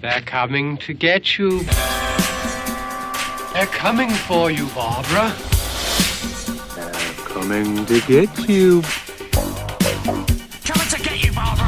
They're coming to get you. They're coming for you, Barbara. They're coming to get you. Coming to get you, Barbara.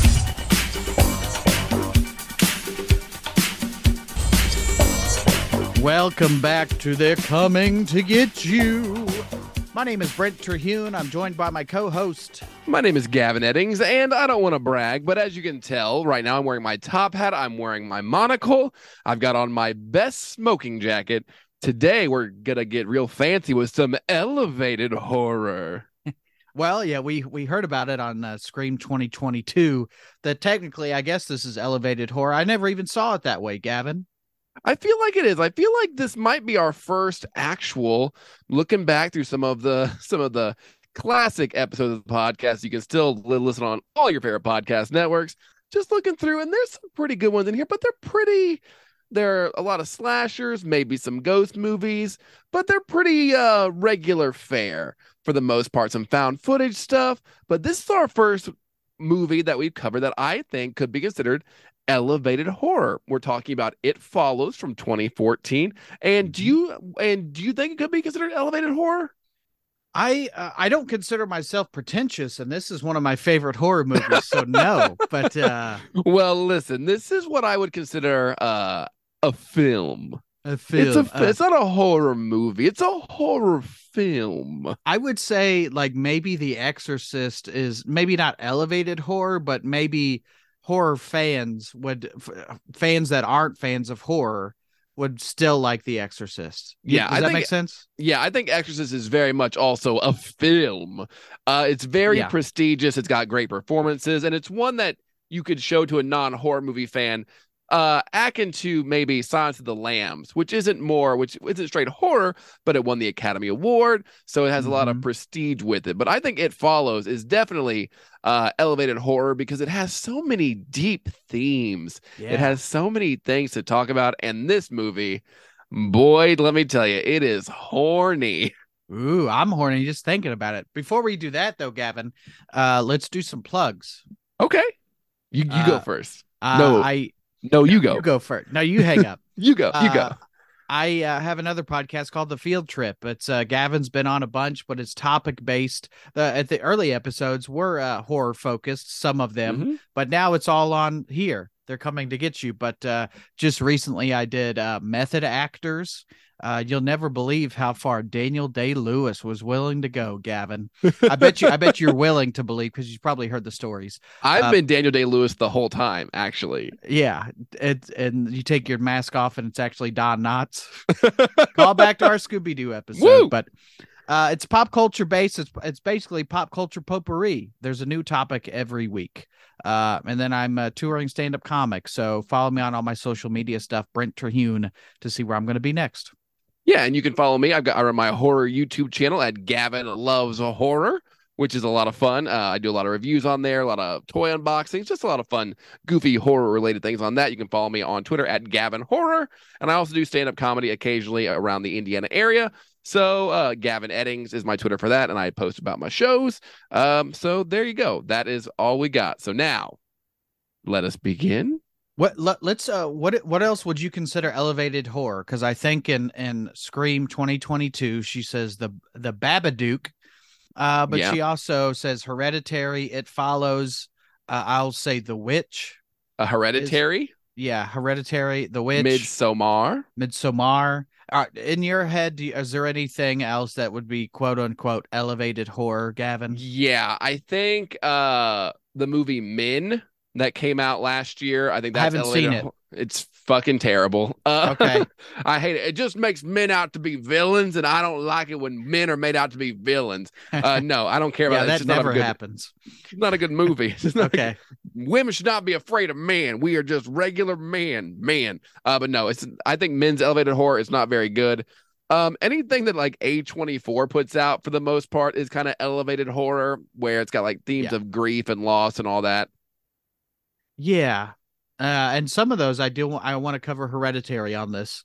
Welcome back to They're Coming to Get You. My name is Brent Terhune. I'm joined by my co-host. My name is Gavin Eddings, and I don't want to brag, but as you can tell, right now I'm wearing my top hat, I'm wearing my monocle, I've got on my best smoking jacket. Today, we're going to get real fancy with some elevated horror. Well, yeah, we heard about it on Scream 2022, that technically, I guess this is elevated horror. I never even saw it that way, Gavin. I feel like it is. I feel like this might be our first actual looking back through some of the classic episodes of the podcast. You can still listen on all your favorite podcast networks. Just looking through, and there's some pretty good ones in here, but there are a lot of slashers, maybe some ghost movies, but they're pretty regular fare for the most part. Some found footage stuff, but this is our first movie that we've covered that I think could be considered elevated horror. We're talking about It Follows from 2014. And do you think it could be considered elevated horror? I don't consider myself pretentious, and this is one of my favorite horror movies, so no. But well, listen, this is what I would consider a film. A film. It's not a horror movie. It's a horror film. I would say like maybe The Exorcist is maybe not elevated horror, but maybe horror fans that aren't fans of horror would still like The Exorcist. Yeah, does that make sense? Yeah, I think Exorcist is very much also a film. It's very prestigious. It's got great performances, and it's one that you could show to a non-horror movie fan. Akin to maybe Silence of the Lambs, which isn't straight horror, but it won the Academy Award, so it has a lot of prestige with it. But I think It Follows is definitely elevated horror because it has so many deep themes. Yeah. It has so many things to talk about, and this movie, boy, let me tell you, it is horny. Ooh, I'm horny just thinking about it. Before we do that, though, Gavin, let's do some plugs. Okay, you go first. No, you go. You go first. No, you hang up. You go. I have another podcast called The Field Trip. It's Gavin's been on a bunch, but it's topic based. At the early episodes were horror focused, some of them, but now it's all on here. They're coming to get you. But just recently I did Method Actors. You'll never believe how far Daniel Day-Lewis was willing to go, Gavin. I bet you're willing to believe because you've probably heard the stories. I've been Daniel Day-Lewis the whole time, actually. Yeah, and you take your mask off and it's actually Don Knotts. Call back to our Scooby-Doo episode. Woo! But it's pop culture based. It's basically pop culture potpourri. There's a new topic every week. And then I'm a touring stand-up comic. So follow me on all my social media stuff, Brent Terhune, to see where I'm going to be next. Yeah, and you can follow me. I run my horror YouTube channel at Gavin Loves Horror, which is a lot of fun. I do a lot of reviews on there, a lot of toy unboxings, just a lot of fun, goofy horror-related things on that. You can follow me on Twitter at Gavin Horror, and I also do stand-up comedy occasionally around the Indiana area. So Gavin Eddings is my Twitter for that, and I post about my shows. So there you go. That is all we got. So now, let us begin. What else would you consider elevated horror? Because I think in Scream 2022 she says the Babadook, but she also says Hereditary, It Follows. I'll say The Witch. Hereditary. Hereditary, The Witch, Midsommar. In your head, is there anything else that would be quote unquote elevated horror, Gavin? Yeah, I think the movie Min that came out last year. I think that's I haven't seen it. It's fucking terrible. Okay. I hate it. It just makes men out to be villains, and I don't like it when men are made out to be villains. No, I don't care about it. That never happens. It's not a good movie. Okay. Women should not be afraid of men. We are just regular men. But no, I think men's elevated horror is not very good. Anything that like A24 puts out for the most part is kind of elevated horror, where it's got like themes of grief and loss and all that. Yeah. And some of those I want to cover Hereditary on this.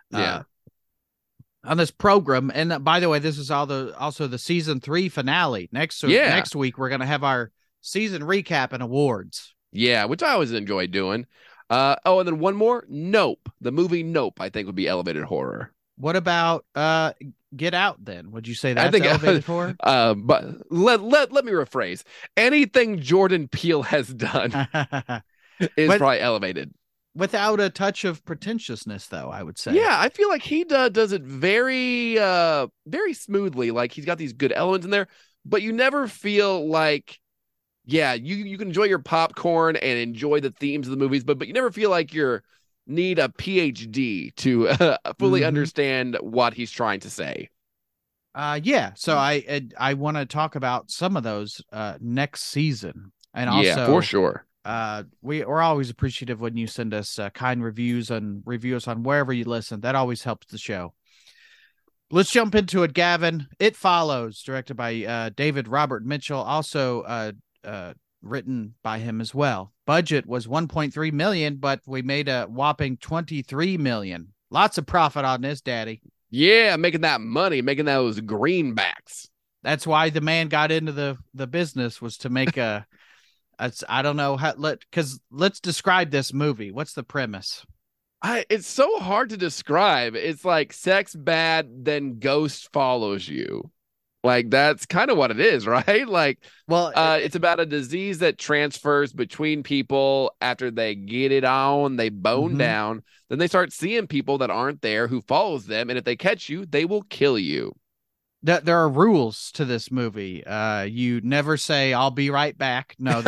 On this program. And by the way, this is also the season 3 finale. Next week we're going to have our season recap and awards. Yeah, which I always enjoy doing. And then one more, Nope. The movie Nope, I think, would be elevated horror. What about Get Out then? Would you say I that's think elevated horror? But let me rephrase. Anything Jordan Peele has done is probably elevated. Without a touch of pretentiousness, though, I would say. Yeah, I feel like he does it very very smoothly. Like he's got these good elements in there, but you never feel like, yeah, you can enjoy your popcorn and enjoy the themes of the movies, but you never feel like you need a PhD to fully understand what he's trying to say. Yeah. So I want to talk about some of those next season, and also, yeah, for sure. We're always appreciative when you send us kind reviews and reviews on wherever you listen. That always helps the show. Let's jump into it, Gavin. It Follows, directed by David Robert Mitchell, also written by him as well. Budget was $1.3 million, but we made a whopping $23 million. Lots of profit on this, Daddy. Yeah, making that money, making those greenbacks. That's why the man got into the business, was to make a. I don't know how. Let's describe this movie. What's the premise? It's so hard to describe. It's like sex bad, then ghost follows you. Like that's kind of what it is, right? Like, well, it's about a disease that transfers between people after they get it on, they bone down, then they start seeing people that aren't there who follows them, and if they catch you, they will kill you. There are rules to this movie. You never say "I'll be right back." No.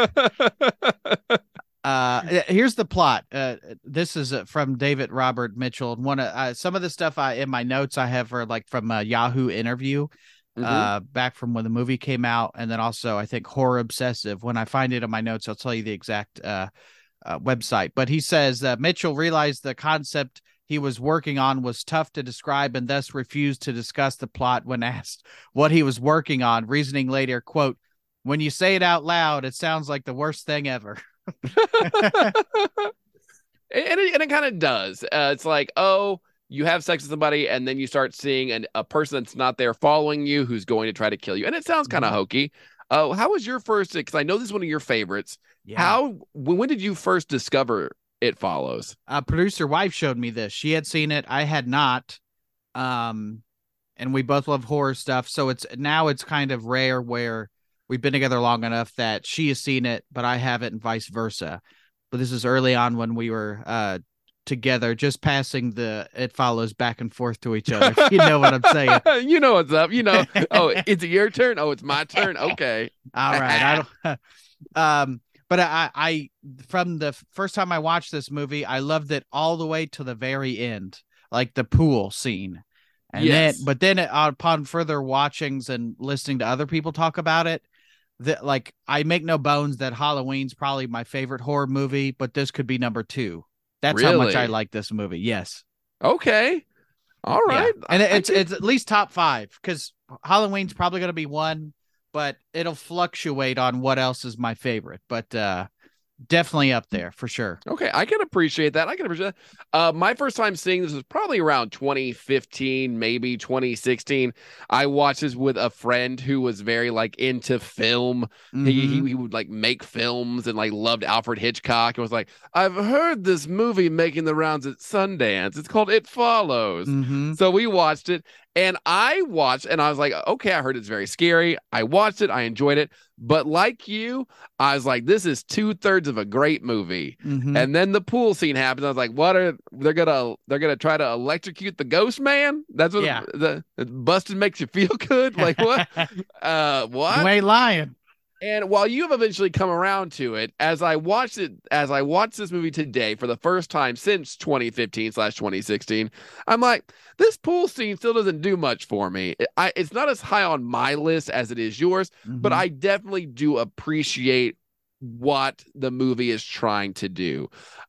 Here's the plot. This is from David Robert Mitchell. Some of the stuff in my notes I have are like from a Yahoo interview. Back from when the movie came out, and then also I think Horror Obsessive. When I find it in my notes, I'll tell you the exact website. But he says Mitchell realized the concept he was working on was tough to describe and thus refused to discuss the plot when asked what he was working on, reasoning later, quote, "When you say it out loud, it sounds like the worst thing ever." and it kind of does. It's like, oh, you have sex with somebody, and then you start seeing a person that's not there following you, who's going to try to kill you. And it sounds kind of hokey. How was your first? Because I know this is one of your favorites. Yeah. When did you first discover It Follows? Producer wife showed me this. She had seen it. I had not. And we both love horror stuff. So it's kind of rare where we've been together long enough that she has seen it, but I haven't, and vice versa. But this is early on when we were together, just passing the It Follows back and forth to each other. You know what I'm saying? You know what's up. You know, oh, it's your turn. Oh, it's my turn. Okay. All right. I don't. But I from the first time I watched this movie, I loved it all the way to the very end, like the pool scene. And then upon further watchings and listening to other people talk about it, that like I make no bones that Halloween's probably my favorite horror movie, but this could be number 2. That's how much I like this movie. Yes. Okay. All right. Yeah. And it's at least top 5, because Halloween's probably going to be 1, but it'll fluctuate on what else is my favorite. But definitely up there for sure. Okay, I can appreciate that. My first time seeing this was probably around 2015, maybe 2016. I watched this with a friend who was very like into film. He would like make films and like loved Alfred Hitchcock, and was like, I've heard this movie making the rounds at Sundance. It's called It Follows. So we watched it. And I watched, and I was like, okay, I heard it's very scary. I watched it. I enjoyed it. But like you, I was like, this is 2/3 of a great movie. And then the pool scene happens. I was like, they're gonna try to electrocute the ghost man? That's what the busted makes you feel good? Like what? What? You ain't lying. And while you have eventually come around to it, as I watched this movie today for the first time since 2015/2016, I'm like, this pool scene still doesn't do much for me. It's not as high on my list as it is yours, but I definitely do appreciate what the movie is trying to do.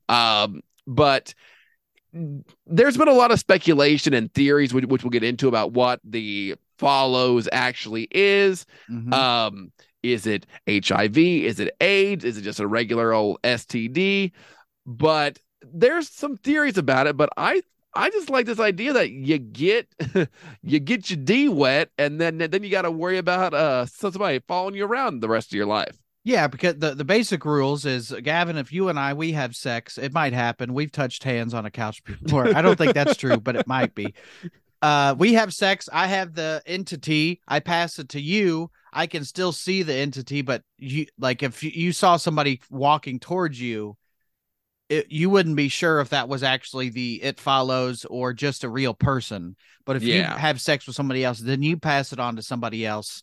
But there's been a lot of speculation and theories, which we'll get into, about what the Follows actually is. Is it HIV? Is it AIDS? Is it just a regular old STD? But there's some theories about it. But I just like this idea that you get your D wet, and then you got to worry about somebody following you around the rest of your life. Yeah, because the basic rules is, Gavin, if you and we have sex, it might happen. We've touched hands on a couch before. I don't think that's true, but it might be. We have sex. I have the entity. I pass it to you. I can still see the entity, but you, like, if you saw somebody walking towards you, you wouldn't be sure if that was actually the It Follows or just a real person. But if you have sex with somebody else, then you pass it on to somebody else.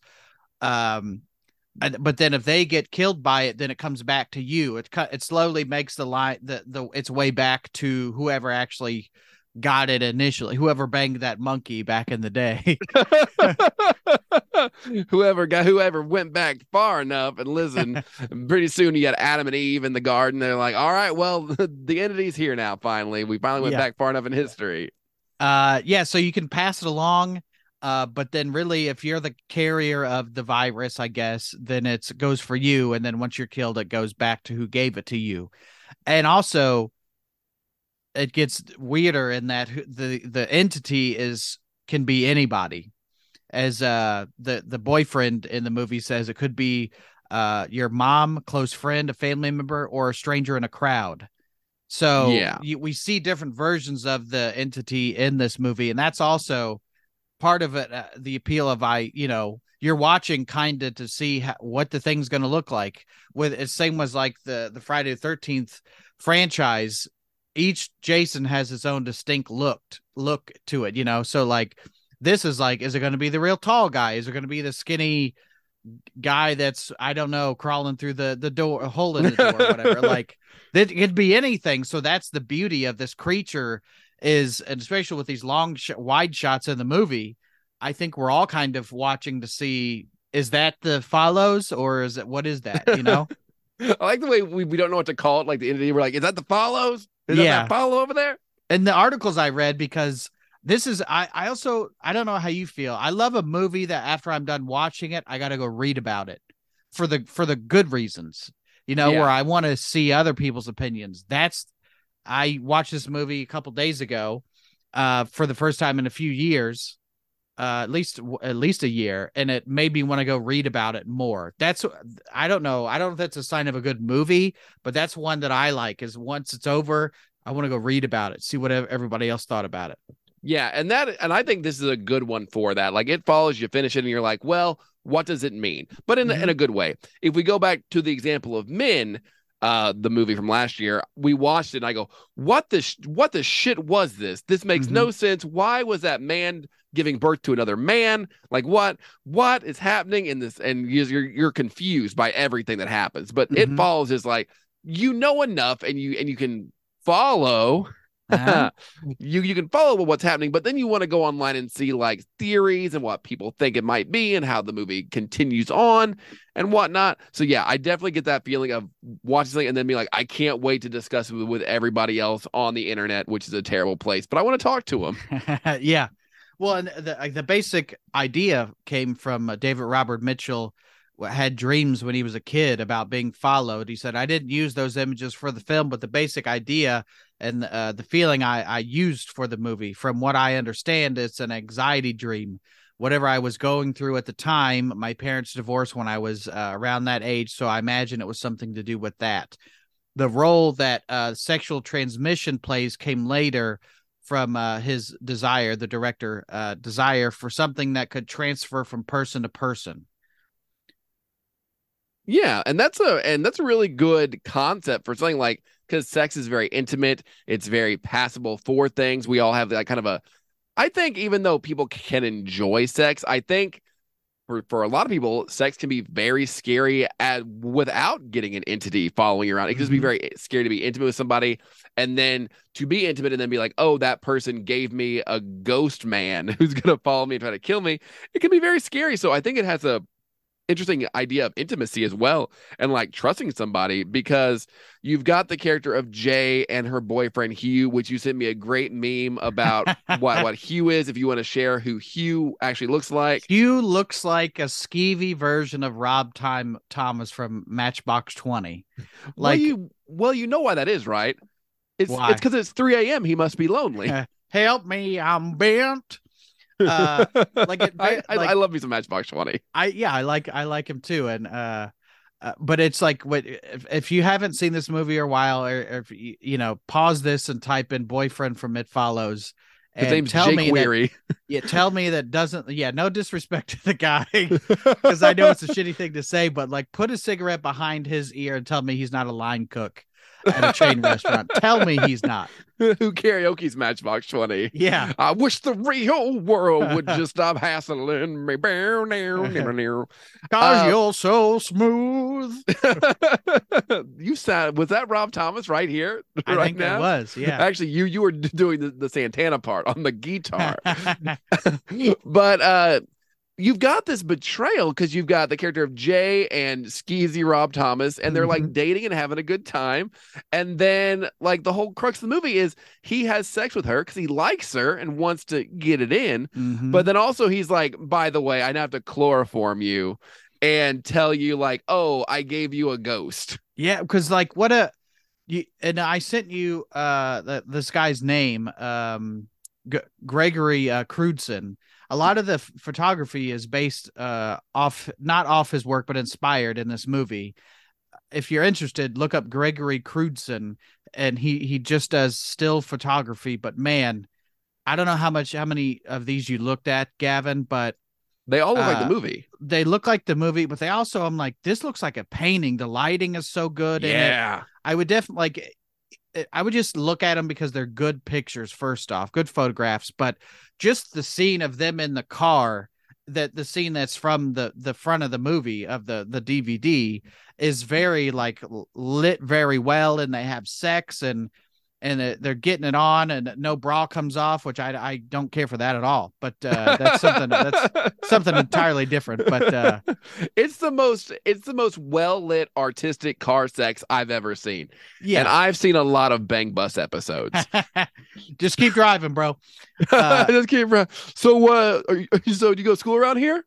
But then if they get killed by it, then it comes back to you. It slowly makes the line its way back to whoever actually got it initially, whoever banged that monkey back in the day. whoever went back far enough and listened. Pretty soon you got Adam and Eve in the garden. They're like, all right, well, the entity's here now. Finally, we finally went back far enough in history. So you can pass it along. But then really, if you're the carrier of the virus, I guess, then it goes for you. And then once you're killed, it goes back to who gave it to you. And also it gets weirder in that the entity can be anybody. As the boyfriend in the movie says, it could be your mom, close friend, a family member, or a stranger in a crowd. So we see different versions of the entity in this movie. And that's also part of it, the appeal of you're watching kind of to see what the thing's going to look like. With it, same was like the Friday the 13th franchise. Each Jason has his own distinct look to it, so like this is like, is it going to be the real tall guy? Is it going to be the skinny guy that's, I don't know, crawling through the door, hole in the door, or whatever? Like it could be anything. So that's the beauty of this creature is, and especially with these long wide shots in the movie, I think we're all kind of watching to see, is that the Follows or is it, what is that? I like the way we don't know what to call it. Like the entity, we're like, is that the Follows? Is that follow over there? And the articles I read, because this is, I also, I don't know how you feel. I love a movie that after I'm done watching it, I got to go read about it for the good reasons, where I want to see other people's opinions. I watched this movie a couple days ago, for the first time in a few years, at least a year, and it made me want to go read about it more. I don't know if that's a sign of a good movie, but that's one that I like, is once it's over, I want to go read about it, see what everybody else thought about it. Yeah, and I think this is a good one for that. Like It Follows, you finish it and you're like, well, what does it mean? But in a good way. If we go back to the example of Men, the movie from last year, we watched it and I go, what the shit was this? This makes no sense. Why was that man giving birth to another man? Like what is happening in this? And you're confused by everything that happens. But It Follows is like, enough and you can follow. You can follow what's happening, but then you want to go online and see like theories and what people think it might be and how the movie continues on and whatnot. So yeah, I definitely get that feeling of watching something and then being like, I can't wait to discuss it with everybody else on the internet, which is a terrible place, but I want to talk to them. Yeah. Well, and the basic idea came from David Robert Mitchell. Had dreams when he was a kid about being followed. He said, I didn't use those images for the film, but the basic idea and the feeling I used for the movie, from what I understand, it's an anxiety dream. Whatever I was going through at the time, my parents divorced when I was around that age, so I imagine it was something to do with that. The role that sexual transmission plays came later from his desire, the director desire for something that could transfer from person to person. Yeah, and that's a really good concept for something like, because sex is very intimate, it's very passable for things. We all have that kind of I think even though people can enjoy sex, I think for a lot of people, sex can be very scary without getting an entity following you around. It can just be very scary to be intimate with somebody and then to be intimate and then be like, oh, that person gave me a ghost man who's going to follow me and try to kill me. It can be very scary. So I think it has a interesting idea of intimacy as well, and like trusting somebody, because you've got the character of Jay and her boyfriend Hugh, which you sent me a great meme about what Hugh is, if you want to share who Hugh actually looks like. Hugh looks like a skeevy version of Rob Thomas from Matchbox 20. Like, well, you know why that is, right? It's because it's 3 a.m. He must be lonely. Help me, I'm bent. I love me some Matchbox 20. I like him too, and But it's like what if you haven't seen this movie or a while, or if pause this and type in "boyfriend from It Follows" His and name's Jake Weary. tell me that doesn't. Yeah, no disrespect to the guy, because I know it's a shitty thing to say, but like put a cigarette behind his ear and tell me he's not a line cook at a chain restaurant. Tell me he's not. Who karaoke's Matchbox 20. Yeah. I wish the real world would just stop hassling me. Cause you're so smooth. You sound, was that Rob Thomas right here? I right think now? that was, yeah. Actually, you were doing the Santana part on the guitar. But you've got this betrayal because you've got the character of Jay and skeezy Rob Thomas, and they're like dating and having a good time. And then like the whole crux of the movie is he has sex with her because he likes her and wants to get it in. But then also he's like, by the way, I now have to chloroform you and tell you like, oh, I gave you a ghost. Yeah, because like and I sent you this guy's name, Gregory Crudson. A lot of the photography is based not off his work, but inspired in this movie. If you're interested, look up Gregory Crudson, and he just does still photography. But man, I don't know how many of these you looked at, Gavin, but they all look like the movie. They look like the movie, but they also, I'm like, this looks like a painting. The lighting is so good. Yeah. I would definitely I would just look at them because they're good pictures. First off, good photographs, but just the scene of them in the car, the scene that's from the front of the movie of the DVD is very like lit very well, and they have sex and they're getting it on, and no bra comes off, which I don't care for that at all. But that's something entirely different. But it's the most well lit artistic car sex I've ever seen. Yeah, and I've seen a lot of Bang Bus episodes. Just keep driving, bro. Just keep driving. So, so do you go to school around here?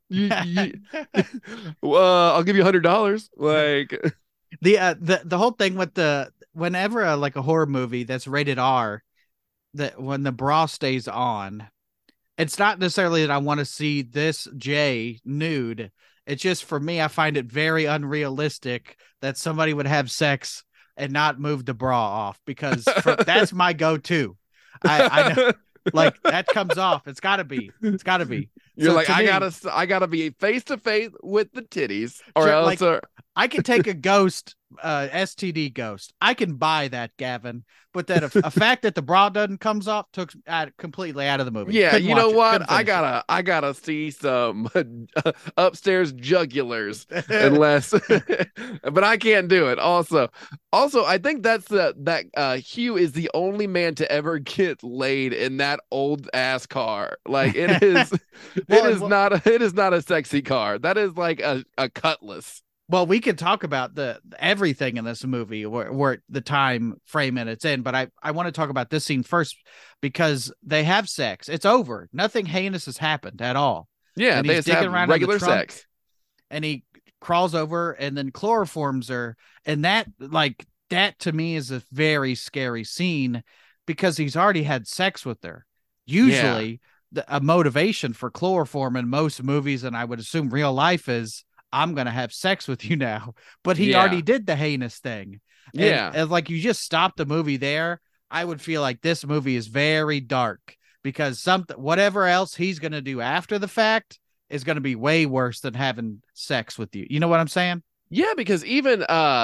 I'll give you $100. Like the whole thing with whenever like a horror movie that's rated R, that when the bra stays on, it's not necessarily that I want to see this Jay nude. It's just for me, I find it very unrealistic that somebody would have sex and not move the bra off, because that's my go-to. I know, like that comes off. It's gotta be. You're So like, to me, I gotta be face to face with the titties, or Sure, else. like, I can take a ghost, STD ghost. I can buy that, Gavin. But that a fact that the bra doesn't comes off took completely out of the movie. Yeah, Couldn't you know watch it. what? Couldn't finish I gotta see some upstairs jugulars, unless, but I can't do it. Also, I think that's that Hugh is the only man to ever get laid in that old ass car. Like it is, it is not a sexy car. That is like a Cutlass. Well, we could talk about everything in this movie, where the time frame and it's in, but I want to talk about this scene first because they have sex. It's over. Nothing heinous has happened at all. Yeah, and they he's just digging have around regular in the trunk, sex. and he crawls over and then chloroforms her, and that to me is a very scary scene because he's already had sex with her. Usually, a motivation for chloroform in most movies, and I would assume real life, is I'm going to have sex with you now. But he already did the heinous thing. And like you just stop the movie there, I would feel like this movie is very dark because whatever else he's going to do after the fact is going to be way worse than having sex with you. You know what I'm saying? Yeah, because even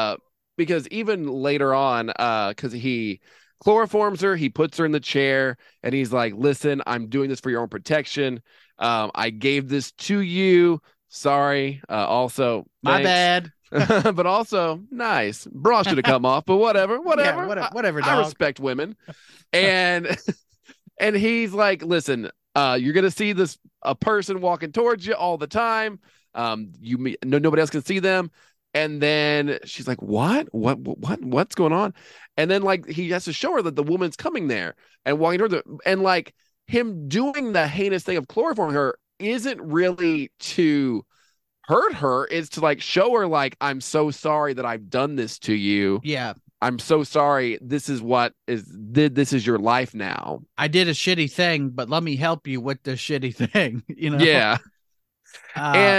later on, because he chloroforms her, he puts her in the chair and he's like, listen, I'm doing this for your own protection. I gave this to you. Sorry. Also, my bad. But also nice. Bra should have come off, but whatever. Yeah, whatever. I respect women. And and he's like, listen, you're gonna see a person walking towards you all the time. Nobody else can see them. And then she's like, what's going on? And then like he has to show her that the woman's coming there and walking towards her, and like him doing the heinous thing of chloroforming her isn't really to hurt her. It's to like show her like, I'm so sorry that I've done this to you. Yeah. I'm so sorry. This is your life now. I did a shitty thing, but let me help you with the shitty thing. You know? Yeah. And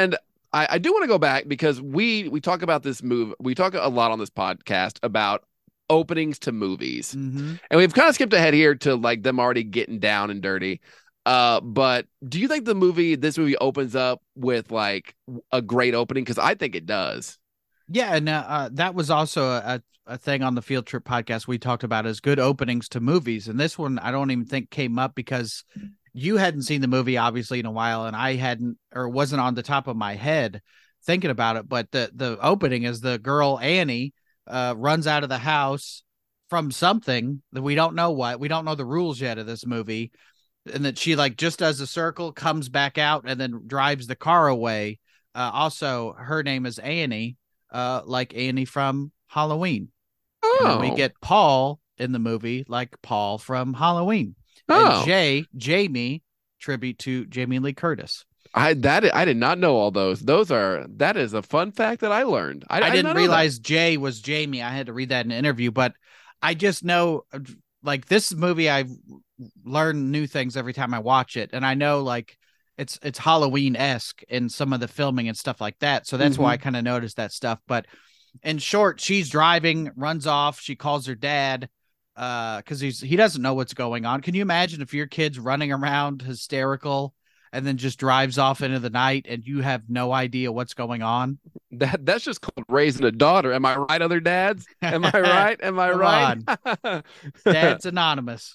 I do want to go back because we talk about this movie. We talk a lot on this podcast about openings to movies, Mm-hmm. and we've kind of skipped ahead here to like them already getting down and dirty. But do you think this movie opens up with like a great opening? Because I think it does. Yeah, and that was also a thing on the Field Trip podcast we talked about as good openings to movies. And this one I don't even think came up because you hadn't seen the movie obviously in a while, and I hadn't, or wasn't on the top of my head thinking about it. But the opening is the girl Annie runs out of the house from something that we don't know what. We don't know the rules yet of this movie, and that she like just does a circle, comes back out, and then drives the car away. Also, her name is Annie. Like Annie from Halloween. And then we get Paul in the movie, like Paul from Halloween. And Jamie, tribute to Jamie Lee Curtis. I did not know all those. That is a fun fact that I learned. I didn't realize Jay was Jamie. I had to read that in an interview, but I just know like this movie, I've learned new things every time I watch it. And I know like it's Halloween-esque in some of the filming and stuff like that. So that's why I kind of noticed that stuff. But in short, she's driving, runs off. She calls her dad because he doesn't know what's going on. Can you imagine if your kid's running around hysterical and then just drives off into the night and you have no idea what's going on? That's just called raising a daughter. Am I right, other dads? Am I right? Am I right? Dad's anonymous.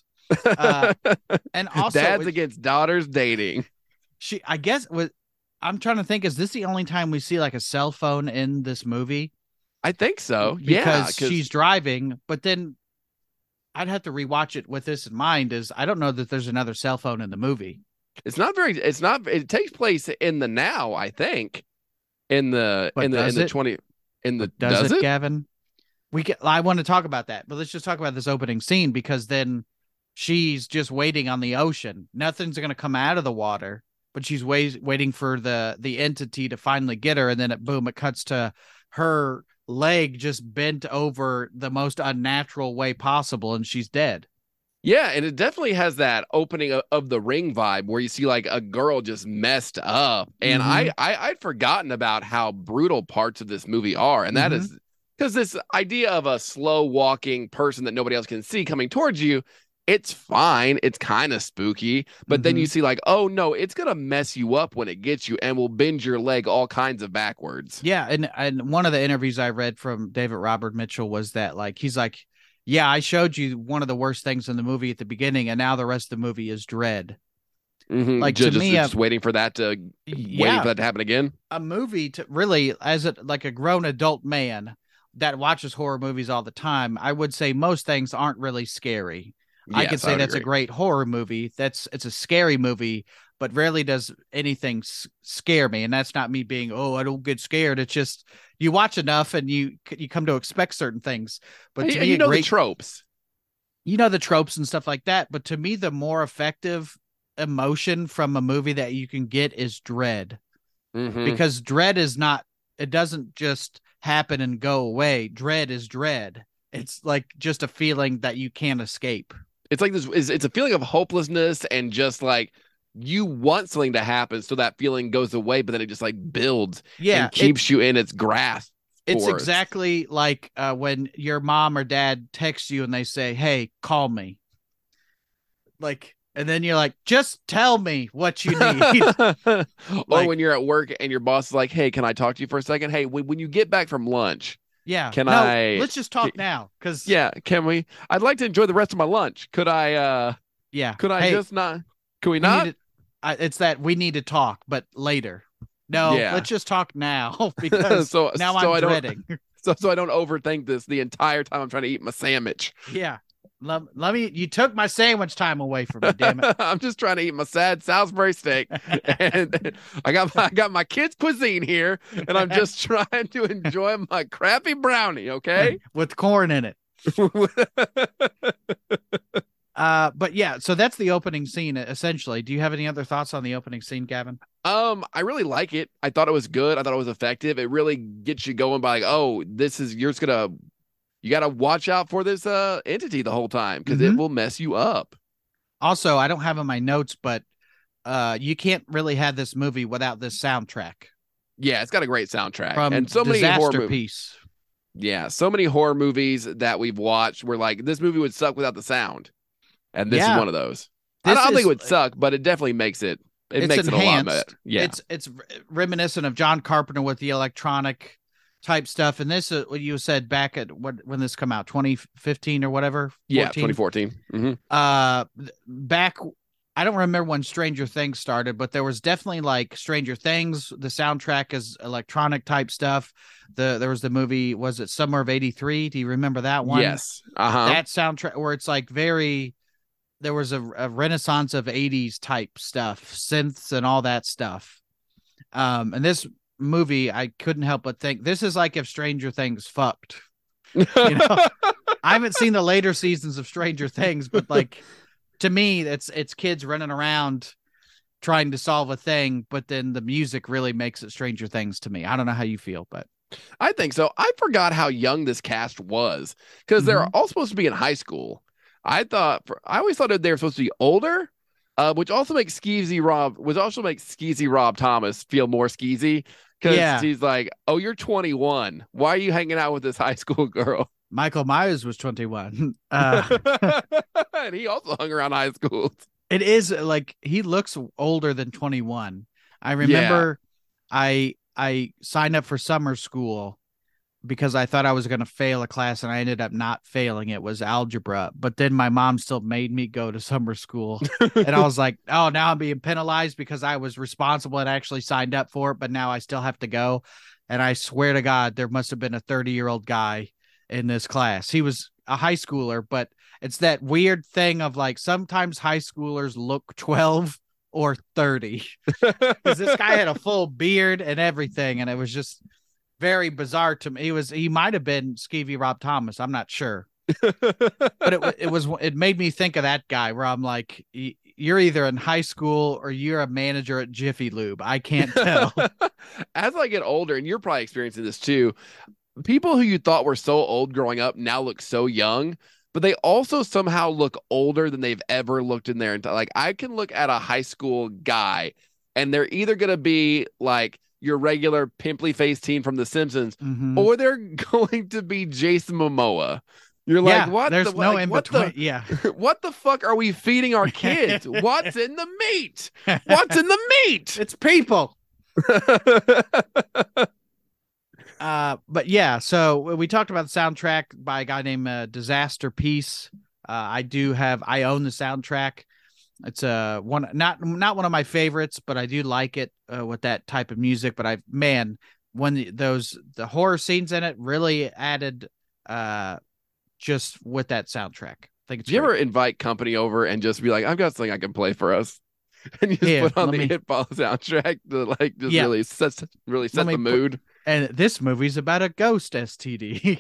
And also dads against daughters dating. I guess I'm trying to think, is this the only time we see like a cell phone in this movie? I think so. Because she's driving, but then I'd have to rewatch it with this in mind. I don't know that there's another cell phone in the movie. It takes place in the now, I think. Does it, Gavin? I want to talk about that, but let's just talk about this opening scene because then she's just waiting on the ocean. Nothing's going to come out of the water, but she's waiting for the entity to finally get her. And then it cuts to her leg just bent over the most unnatural way possible. And she's dead. Yeah. And it definitely has that opening of the Ring vibe where you see like a girl just messed up. And I'd forgotten about how brutal parts of this movie are. And that is because this idea of a slow walking person that nobody else can see coming towards you, it's fine. It's kind of spooky, but then you see like, oh no, it's going to mess you up when it gets you and will bend your leg all kinds of backwards. Yeah. And one of the interviews I read from David Robert Mitchell was that like, he's like, yeah, I showed you one of the worst things in the movie at the beginning, and now the rest of the movie is dread. Like just waiting for that to happen again. A movie to really, like a grown adult man that watches horror movies all the time, I would say most things aren't really scary. Yes, I could say that's agree. A great horror movie. It's a scary movie, but rarely does anything scare me. And that's not me being, I don't get scared. It's just you watch enough and you come to expect certain things. But to me, the tropes. You know the tropes and stuff like that. But to me, the more effective emotion from a movie that you can get is dread. Because dread is not, it doesn't just happen and go away. Dread is dread. It's like just a feeling that you can't escape. It's like it's a feeling of hopelessness and just like you want something to happen so that feeling goes away, but then it just like builds and keeps you in its grasp. It's exactly like when your mom or dad texts you and they say, hey, call me. Like, and then you're like, just tell me what you need. Or when you're at work and your boss is like, hey, can I talk to you for a second? Hey, when you get back from lunch, yeah. Let's just talk now. Can we? I'd like to enjoy the rest of my lunch. Could I? Just not? Can we not? It's that we need to talk, but later. No, let's just talk now because now I'm dreading. So I don't overthink this the entire time I'm trying to eat my sandwich. Yeah. Let me. You took my sandwich time away from me. Damn it! I'm just trying to eat my sad Salisbury steak, and I got my kids' cuisine here, and I'm just trying to enjoy my crappy brownie. Okay, with corn in it. But yeah, so that's the opening scene essentially. Do you have any other thoughts on the opening scene, Gavin? I really like it. I thought it was good. I thought it was effective. It really gets you going by like, oh, you got to watch out for this entity the whole time because it will mess you up. Also, I don't have in my notes, but you can't really have this movie without this soundtrack. Yeah, it's got a great soundtrack. from And so many horror Disaster movies. Piece. Yeah, so many horror movies that we've watched were like, this movie would suck without the sound. And this is Yeah. one of those. I don't think it would suck, but it definitely makes it. It makes it a lot better. Yeah. It's reminiscent of John Carpenter with the electronic type stuff. And this, what you said back at when this come out, 2015 or whatever. 14? Yeah, 2014. Mm-hmm. Back, I don't remember when Stranger Things started, but there was definitely like Stranger Things. The soundtrack is electronic type stuff. There was the movie, was it Summer of '83? Do you remember that one? Yes. Uh-huh. That soundtrack where it's like there was a renaissance of 80s type stuff, synths and all that stuff. And this movie, I couldn't help but think this is like if Stranger Things fucked. You know, I haven't seen the later seasons of Stranger Things, but like to me, it's kids running around trying to solve a thing, but then the music really makes it Stranger Things to me. I don't know how you feel, but I think so. I forgot how young this cast was because they're all supposed to be in high school. I always thought that they were supposed to be older, which also makes Skeezy Rob Thomas feel more skeezy because he's like, "Oh, you're 21. Why are you hanging out with this high school girl?" Michael Myers was 21. And he also hung around high schools. It is like he looks older than 21. I remember I signed up for summer school because I thought I was going to fail a class and I ended up not failing. It was algebra, but then my mom still made me go to summer school. And I was like, oh, now I'm being penalized because I was responsible and actually signed up for it, but now I still have to go. And I swear to God, there must have been a 30-year-old guy in this class. He was a high schooler, but it's that weird thing of like, sometimes high schoolers look 12 or 30 because this guy had a full beard and everything. And it was just very bizarre to me. He might have been Skeevy Rob Thomas. I'm not sure, but it made me think of that guy where I'm like, you're either in high school or you're a manager at Jiffy Lube. I can't tell. As I get older, and you're probably experiencing this too, people who you thought were so old growing up now look so young, but they also somehow look older than they've ever looked in their entire. Like I can look at a high school guy and they're either going to be like your regular pimply faced teen from The Simpsons, or they're going to be Jason Momoa. You're like, what? There's no in between. Yeah. What the fuck are we feeding our kids? What's in the meat? What's in the meat? It's people. But yeah, so we talked about the soundtrack by a guy named Disaster Piece. I own the soundtrack. It's not one of my favorites, but I do like it with that type of music. But when the horror scenes in it really added just with that soundtrack. I think it's. Do you ever invite company over and just be like, I've got something I can play for us? And you just put on the Hitball soundtrack to like just really set the mood. And this movie's about a ghost STD.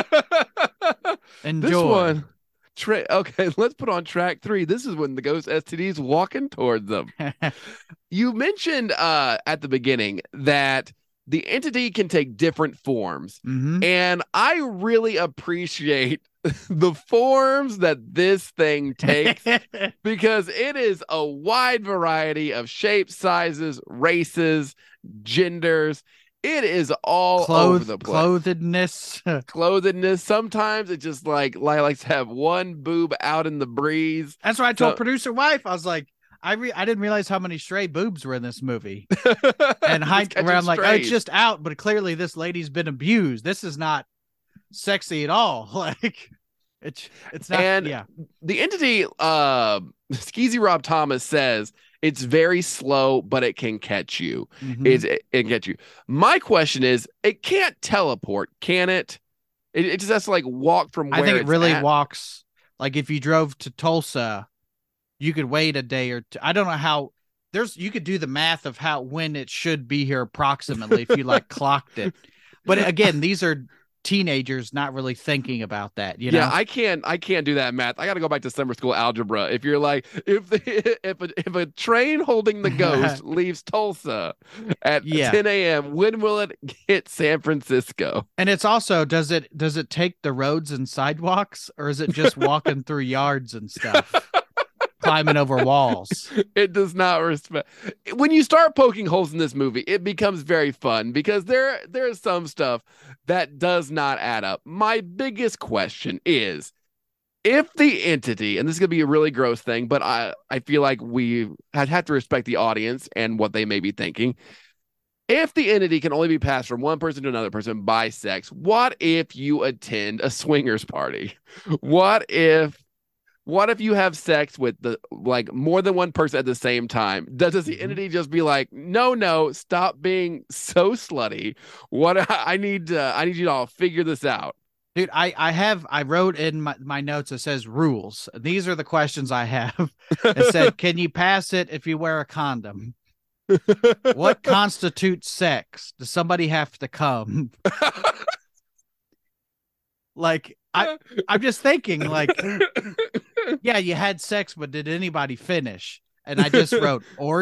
Enjoy. This one. Okay, let's put on track 3. This is when the ghost STD's walking towards them. You mentioned at the beginning that the entity can take different forms. And I really appreciate the forms that this thing takes because it is a wide variety of shapes, sizes, races, genders. It is all over the place. Clothedness. Sometimes it just like likes to have one boob out in the breeze. That's what I told producer wife. I was like, I didn't realize how many stray boobs were in this movie. And where I'm like, oh, it's just out, but clearly this lady's been abused. This is not sexy at all. Like it's not. And the entity, Skeezy Rob Thomas says, it's very slow, but it can catch you. It can catch you. My question is, it can't teleport, can it? It just has to like walk from where I think it really walks. Like if you drove to Tulsa, you could wait a day or two. I don't know how. You could do the math of when it should be here approximately if you like clocked it. But again, these are teenagers not really thinking about that, you know. Yeah, I can't do that math. I got to go back to summer school algebra. If you're like, if a train holding the ghost leaves Tulsa at 10 a.m., when will it hit San Francisco? And it's also, does it take the roads and sidewalks, or is it just walking through yards and stuff? climbing over walls. It does not respect. When you start poking holes in this movie, it becomes very fun because there's some stuff that does not add up. My biggest question is, if the entity, and this is going to be a really gross thing, but I feel like we have to respect the audience and what they may be thinking. If the entity can only be passed from one person to another person by sex, what if you attend a swingers party? What if you have sex with more than one person at the same time? Does the entity just be like, no, stop being so slutty? I need you to all figure this out. Dude, I wrote in my notes, it says rules. These are the questions I have. It said, can you pass it if you wear a condom? What constitutes sex? Does somebody have to come? Like, I'm just thinking, like, yeah, you had sex, but did anybody finish? And I just wrote orgy ?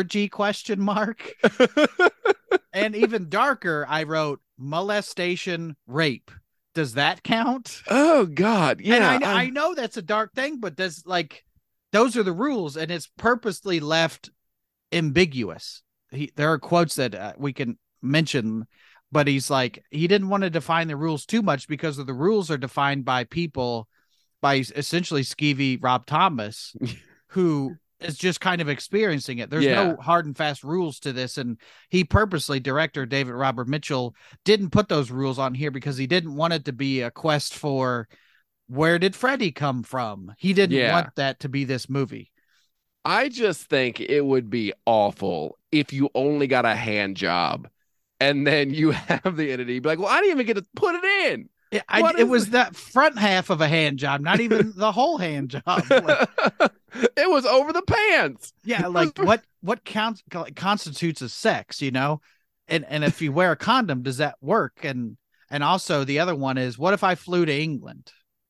And even darker, I wrote molestation, rape. Does that count? Oh God, yeah. And I know that's a dark thing, but those are the rules, and it's purposely left ambiguous. There are quotes that we can mention, but he's like, he didn't want to define the rules too much because the rules are defined by people, by essentially skeevy Rob Thomas, who is just kind of experiencing it. There's no hard and fast rules to this. And he purposely, director David Robert Mitchell, didn't put those rules on here because he didn't want it to be a quest for where did Freddy come from. He didn't want that to be this movie. I just think it would be awful if you only got a hand job and then you have the entity be like, well, I didn't even get to put it in. It was that front half of a hand job, not even the whole hand job. Like, it was over the pants. Yeah, like what constitutes a sex, you know? And if you wear a condom, does that work? And also the other one is, what if I flew to England?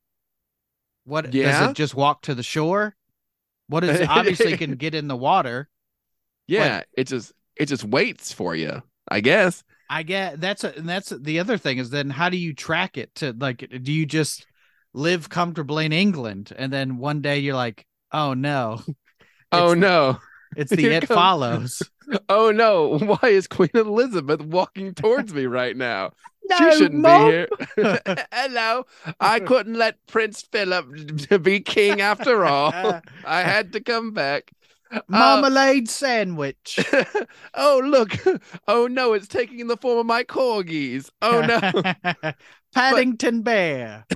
Does it just walk to the shore? What is it? Obviously can get in the water. Yeah, it just waits for you, I guess. I get that's the other thing is, then how do you track it to, like, do you just live comfortably in England and then one day you're like, oh no. No. It's the It Follows. Oh no, why is Queen Elizabeth walking towards me right now? No, she shouldn't Mom. be here. Hello. I couldn't let Prince Philip be king after all. I had to come back. Marmalade sandwich. Oh, look. Oh, no, it's taking the form of my corgis. Oh, no. Paddington Bear.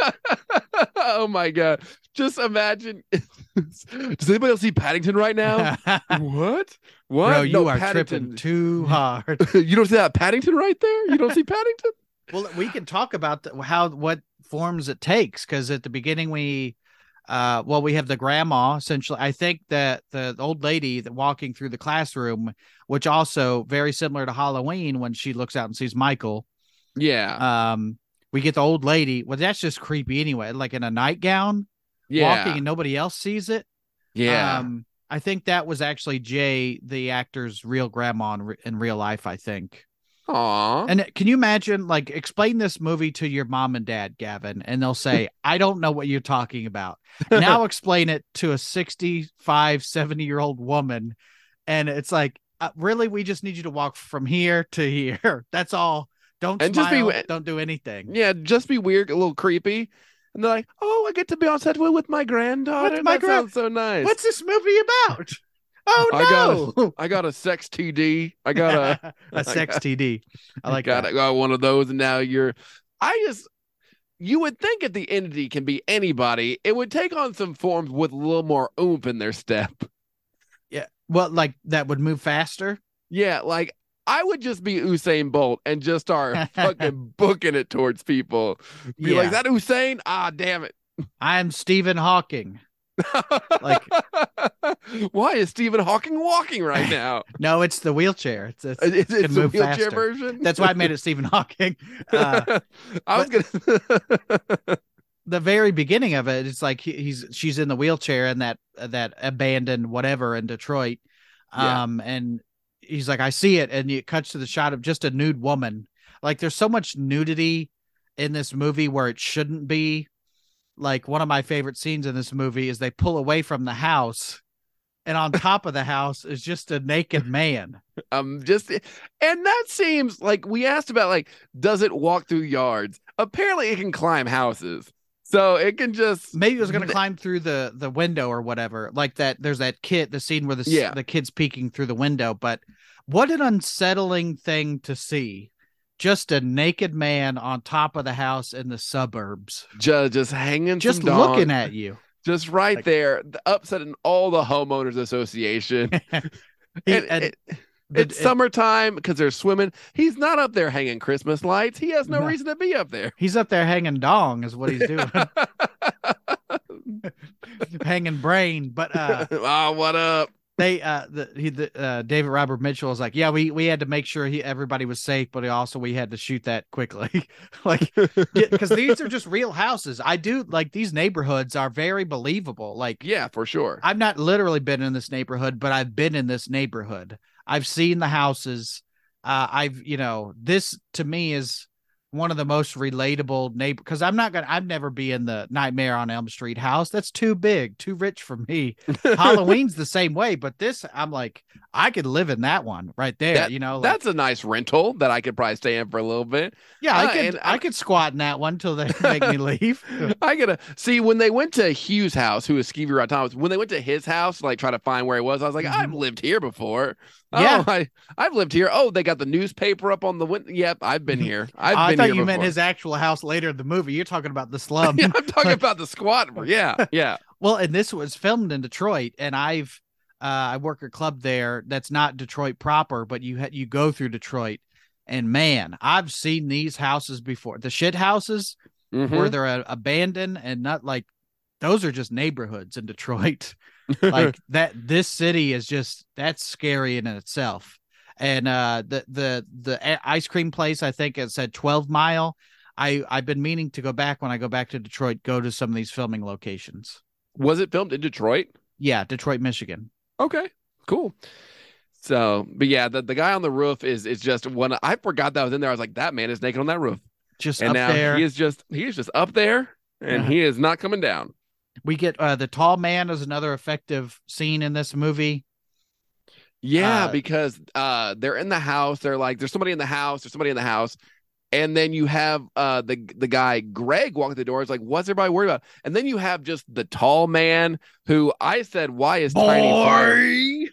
Oh, my God. Just imagine. Does anybody else see Paddington right now? What? Bro, you are Paddington. tripping too hard. You don't see that Paddington right there? You don't see Paddington? Well, we can talk about what forms it takes, because at the beginning we have the grandma, essentially. I think that the old lady that walking through the classroom, which also very similar to Halloween when she looks out and sees Michael. Yeah. We get the old lady. Well, that's just creepy anyway, like in a nightgown, walking and nobody else sees it. Yeah. I think that was actually Jay, the actor's real grandma in real life, I think. Aww. And can you imagine, like, explain this movie to your mom and dad, Gavin, and they'll say, I don't know what you're talking about. Now explain it to a 65, 70-year-old woman. And it's like, really, we just need you to walk from here to here. That's all. Don't smile. Don't do anything. Yeah, just be weird, a little creepy. And they're like, oh, I get to be on set with my granddaughter. That sounds so nice. What's this movie about? Oh, no. I got a sex TD. I got a sex TD. I like that. I got one of those. And now you would think if the entity can be anybody, it would take on some forms with a little more oomph in their step. Yeah. Well, like that would move faster. Yeah. Like I would just be Usain Bolt and just start fucking booking it towards people. Be like, that Usain? Ah, damn it. I'm Stephen Hawking. Like, why is Stephen Hawking walking right now? No, it's the wheelchair. It's the wheelchair faster. Version. That's why I made it Stephen Hawking. I was gonna. The very beginning of it, it's like she's in the wheelchair in that abandoned whatever in Detroit, and he's like, I see it, and it cuts to the shot of just a nude woman. Like, there's so much nudity in this movie where it shouldn't be. Like, one of my favorite scenes in this movie is they pull away from the house and on top of the house is just a naked man. Just and that seems like we asked about like, does it walk through yards? Apparently, it can climb houses, so it can just Maybe it was going to climb through the window or whatever. Like that. There's that the scene where the kid's peeking through the window. But what an unsettling thing to see. Just a naked man on top of the house in the suburbs, just hanging, just looking at you. Just right like, there, upsetting all the homeowners association. It's summertime because they're swimming. He's not up there hanging Christmas lights. He has no reason to be up there. He's up there hanging dong is what he's doing. Hanging brain. But what up? They David Robert Mitchell was like, yeah, we had to make sure everybody was safe, but also we had to shoot that quickly. Like, because these are just real houses. I do like these neighborhoods are very believable. Like, yeah, for sure. I've not literally been in this neighborhood, but I've been in this neighborhood. I've seen the houses. This to me is one of the most relatable neighbor, because I'd never be in the Nightmare on Elm Street house. That's too big, too rich for me. Halloween's the same way, but this, I'm like, I could live in that one right there. That's a nice rental that I could probably stay in for a little bit. Yeah, I could squat in that one till they make me leave. I gotta see when they went to Hugh's house, who is Skeevy Rod Thomas. When they went to his house, like try to find where he was, I was like, I've lived here before. Yeah, I've lived here. Oh, they got the newspaper up on the window. Yep, I've been here. I thought you meant his actual house later in the movie. You're talking about the slum. Yeah, I'm talking about the squat. Yeah. Well, and this was filmed in Detroit, and I work a club there that's not Detroit proper, but you go through Detroit, and man, I've seen these houses before. The shit houses where they're abandoned and not like those are just neighborhoods in Detroit. Like that, this city is just that's scary in itself. And the ice cream place, I think it said 12 Mile. I've been meaning to go back when I go back to Detroit, go to some of these filming locations. Was it filmed in Detroit? Yeah, Detroit, Michigan. Okay, cool. So, but yeah, the guy on the roof is just one. I forgot that was in there. I was like, that man is naked on that roof. Just and up now there. He is just up there, and he is not coming down. We get the tall man is another effective scene in this movie. Yeah, because they're in the house. They're like, there's somebody in the house. There's somebody in the house. And then you have the guy, Greg, walk the door. It's like, what's everybody worried about? And then you have just the tall man who I said, why is Tiny Firefly?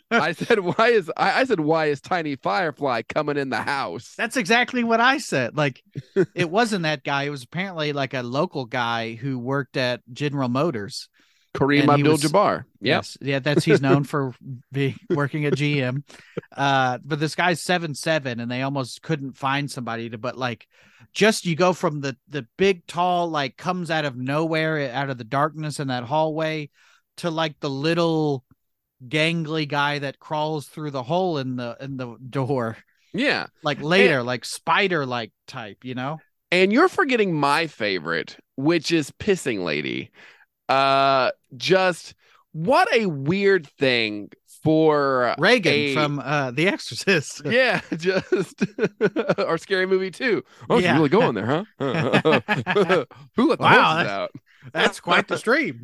I said, why is Tiny Firefly coming in the house? That's exactly what I said. Like, it wasn't that guy. It was apparently like a local guy who worked at General Motors. Kareem Abdul-Jabbar. Yes. Yeah, he's known for working at GM. But this guy's 7'7", and they almost couldn't find somebody but like, just you go from the big, tall, like comes out of nowhere, out of the darkness in that hallway, to like the little gangly guy that crawls through the hole in the door. Yeah. Like later, like spider-like type, And you're forgetting my favorite, which is Pissing Lady. Just what a weird thing for Reagan from The Exorcist. Yeah, just or Scary Movie 2. Oh, yeah. She's really going there, huh? Who let the horses out? That's quite the stream.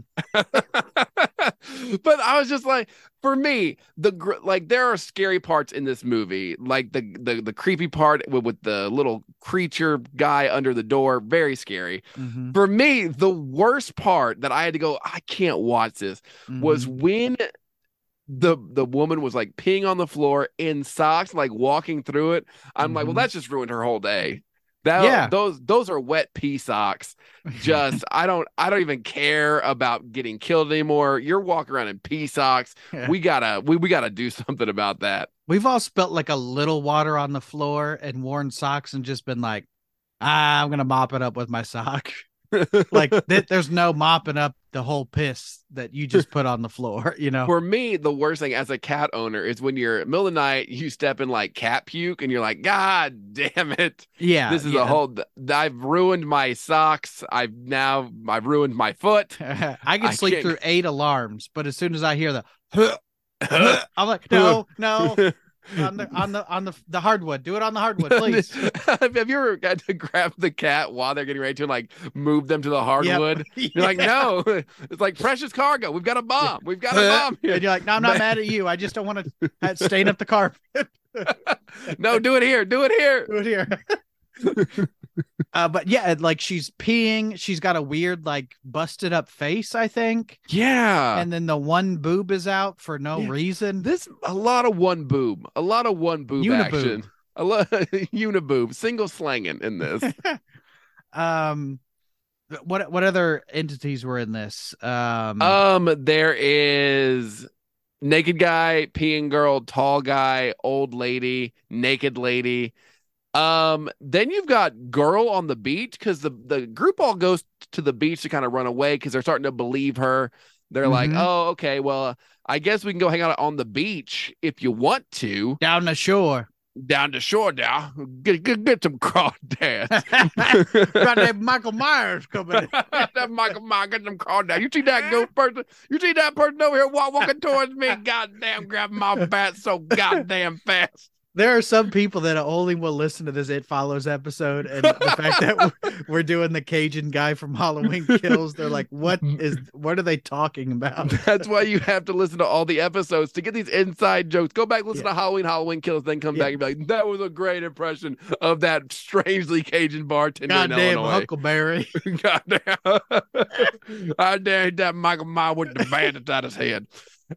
But I was just like, for me, there are scary parts in this movie, like the creepy part with the little creature guy under the door, very scary. Mm-hmm. For me, the worst part that I had to go, I can't watch this, was when the woman was like peeing on the floor in socks, like walking through it. I'm like, well, that's just ruined her whole day. Those are wet pee socks. Just I don't even care about getting killed anymore. You're walking around in pee socks. Yeah. We gotta do something about that. We've all spilt like a little water on the floor and worn socks and just been like, I'm gonna mop it up with my sock. Like there's no mopping up the whole piss that you just put on the floor, For me, the worst thing as a cat owner is when you're middle of the night, you step in like cat puke and you're like, God damn it. Yeah. This is a whole, I've ruined my socks. I've ruined my foot. I can sleep through 8 alarms, but as soon as I hear the I'm like, no. on the hardwood. Do it on the hardwood, please. Have you ever got to grab the cat while they're getting ready to like move them to the hardwood? Yep. You're like, no, it's like precious cargo. We've got a bomb. We've got a bomb here. And you're like, no, I'm not mad at you. I just don't want to stain up the carpet. No, do it here. Do it here. Do it here. But yeah, like she's peeing. She's got a weird, like busted up face, I think. Yeah. And then the one boob is out for no reason. A lot of one boob Uniboob. action. A lot uniboob, single slanging in this. What other entities were in this? There is naked guy, peeing girl, tall guy, old lady, naked lady. Then you've got girl on the beach because the group all goes to the beach to kind of run away because they're starting to believe her. They're like, oh, okay, well, I guess we can go hang out on the beach if you want to. Down the shore Now. Get some crawdads. Got that Michael Myers coming in. That Michael Myers, get some crawdads. You see that ghost person? You see that person over here walking towards me? Goddamn, grabbing my bat so goddamn fast. There are some people that only will listen to this It Follows episode, and the fact that we're doing the Cajun guy from Halloween Kills, they're like, what are they talking about? That's why you have to listen to all the episodes to get these inside jokes. Go back, listen to Halloween Kills, then come back and be like, that was a great impression of that strangely Cajun bartender in Goddamn Illinois. Huckleberry. Goddamn. I dare that Michael Myers with the bandage out his head.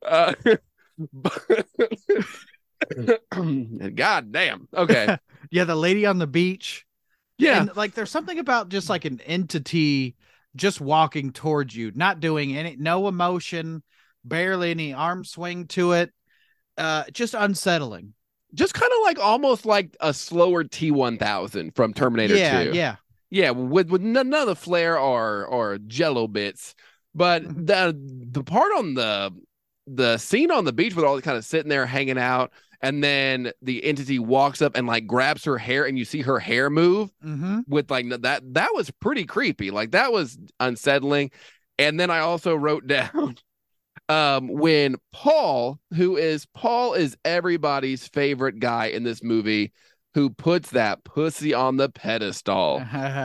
God damn. Okay. Yeah, the lady on the beach. Yeah. And like there's something about just like an entity just walking towards you, not doing no emotion, barely any arm swing to it. Just unsettling. Just kind of like almost like a slower T-1000 from Terminator 2. Yeah, with none of the flair or jello bits. But the part on the scene on the beach with all kind of sitting there hanging out, and then the entity walks up and like grabs her hair, and you see her hair move with like that was pretty creepy. Like that was unsettling. And then I also wrote down when Paul is everybody's favorite guy in this movie, who puts that pussy on the pedestal.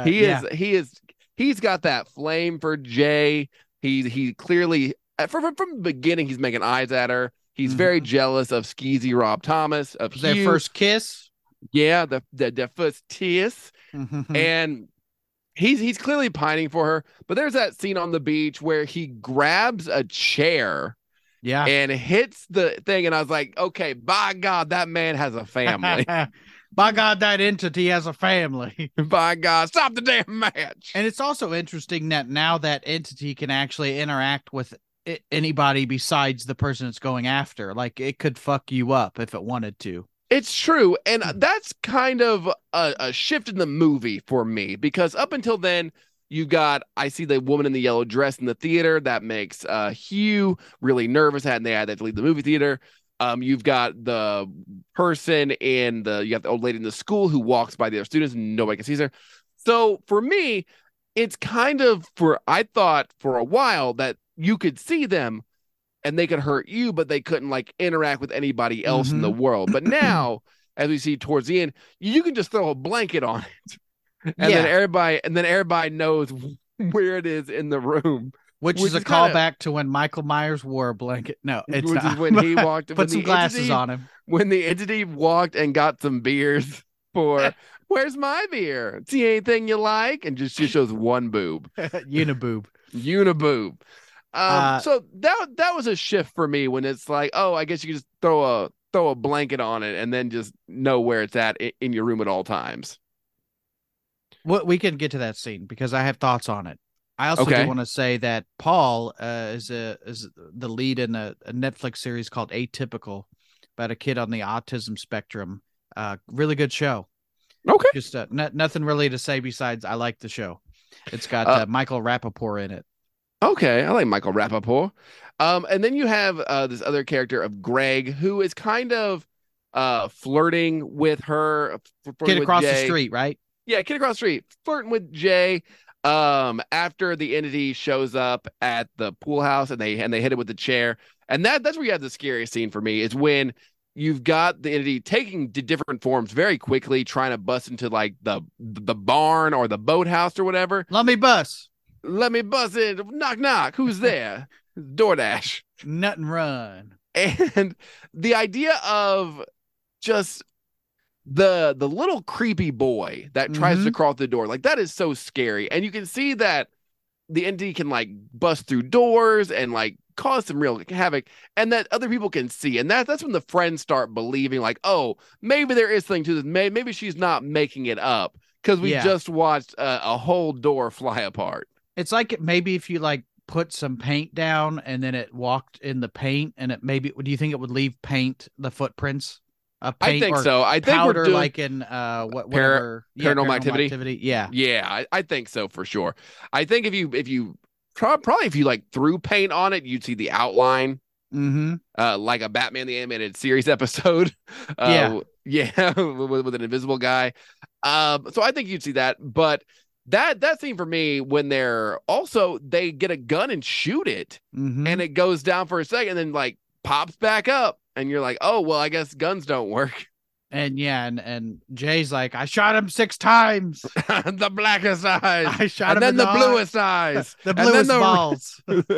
He's got that flame for Jay. He clearly from the beginning he's making eyes at her. He's very jealous of Skeezy Rob Thomas, of their first kiss. Yeah, the first kiss. And he's clearly pining for her. But there's that scene on the beach where he grabs a chair and hits the thing, and I was like, okay, by God, that man has a family. By God, that entity has a family. By God, stop the damn match. And it's also interesting that now that entity can actually interact with anybody besides the person it's going after. Like it could fuck you up if it wanted to. It's true. And that's kind of a shift in the movie for me, because up until then, I see the woman in the yellow dress in the theater. That makes Hugh really nervous, and they had to leave the movie theater. You've got the person you got the old lady in the school who walks by the other students and nobody can see her. So for me, it's kind of I thought for a while that you could see them and they could hurt you, but they couldn't like interact with anybody else in the world. But now, as we see towards the end, you can just throw a blanket on it. And then everybody knows where it is in the room. Which is a callback to when Michael Myers wore a blanket. No, it's not. Is when he walked. Put some glasses on him. When the entity walked and got some beers for, where's my beer? See anything you like? And just shows one boob. Uniboob. So that was a shift for me when it's like, oh, I guess you can just throw a blanket on it and then just know where it's at in your room at all times. Well, we can get to that scene because I have thoughts on it. I also do want to say that Paul is the lead in a Netflix series called Atypical about a kid on the autism spectrum. Really good show. Okay. Just nothing really to say besides I like the show. It's got Michael Rappaport in it. Okay, I like Michael Rappaport. And then you have this other character of Greg, who is kind of flirting with her. Kid across the street, right? Yeah, kid across the street, flirting with Jay. After the entity shows up at the pool house and they hit it with the chair. And that's where you have the scariest scene for me, is when you've got the entity taking different forms very quickly, trying to bust into like the barn or the boathouse or whatever. Let me bust. Let me bust in. Knock, knock. Who's there? DoorDash. Nut and run. And the idea of just the little creepy boy that tries to crawl through the door, like that is so scary. And you can see that the entity can like bust through doors and like cause some real havoc, and that other people can see. And that's when the friends start believing like, oh, maybe there is something to this. Maybe she's not making it up, because we just watched a whole door fly apart. It's like maybe if you like put some paint down and then it walked in the paint, and it maybe, do you think it would leave paint, the footprints? I think so. I think powder, we're doing like in whatever Paranormal Activity. Yeah. I think so for sure. I think if you probably if you like threw paint on it, you'd see the outline, like a Batman the Animated Series episode. With an invisible guy. So I think you'd see that. But that scene for me, when they get a gun and shoot it, and it goes down for a second, and then like pops back up. And you're like, oh, well, I guess guns don't work. And and Jay's like, I shot him 6 times. The blackest eyes. I shot him and then the bluest eyes. The bluest balls.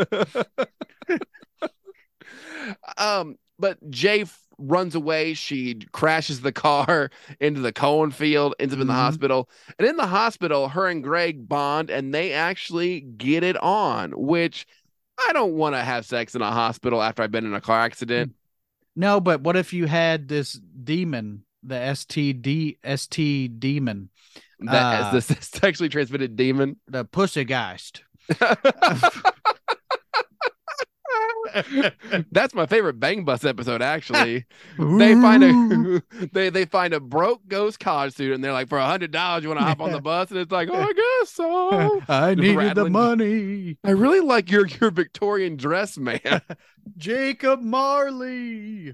But Jay runs away. She crashes the car into the Cohen field, ends up in the hospital. And in the hospital, her and Greg bond, and they actually get it on, which I don't want to have sex in a hospital after I've been in a car accident. No, but what if you had this demon, the ST demon? The sexually transmitted demon? The Pussygeist. That's my favorite Bang Bus episode, actually. They find a broke ghost college student, and they're like, for $100, you want to hop on the bus? And it's like, oh, I guess so. I needed the money. I really like your Victorian dress, man. Jacob Marley.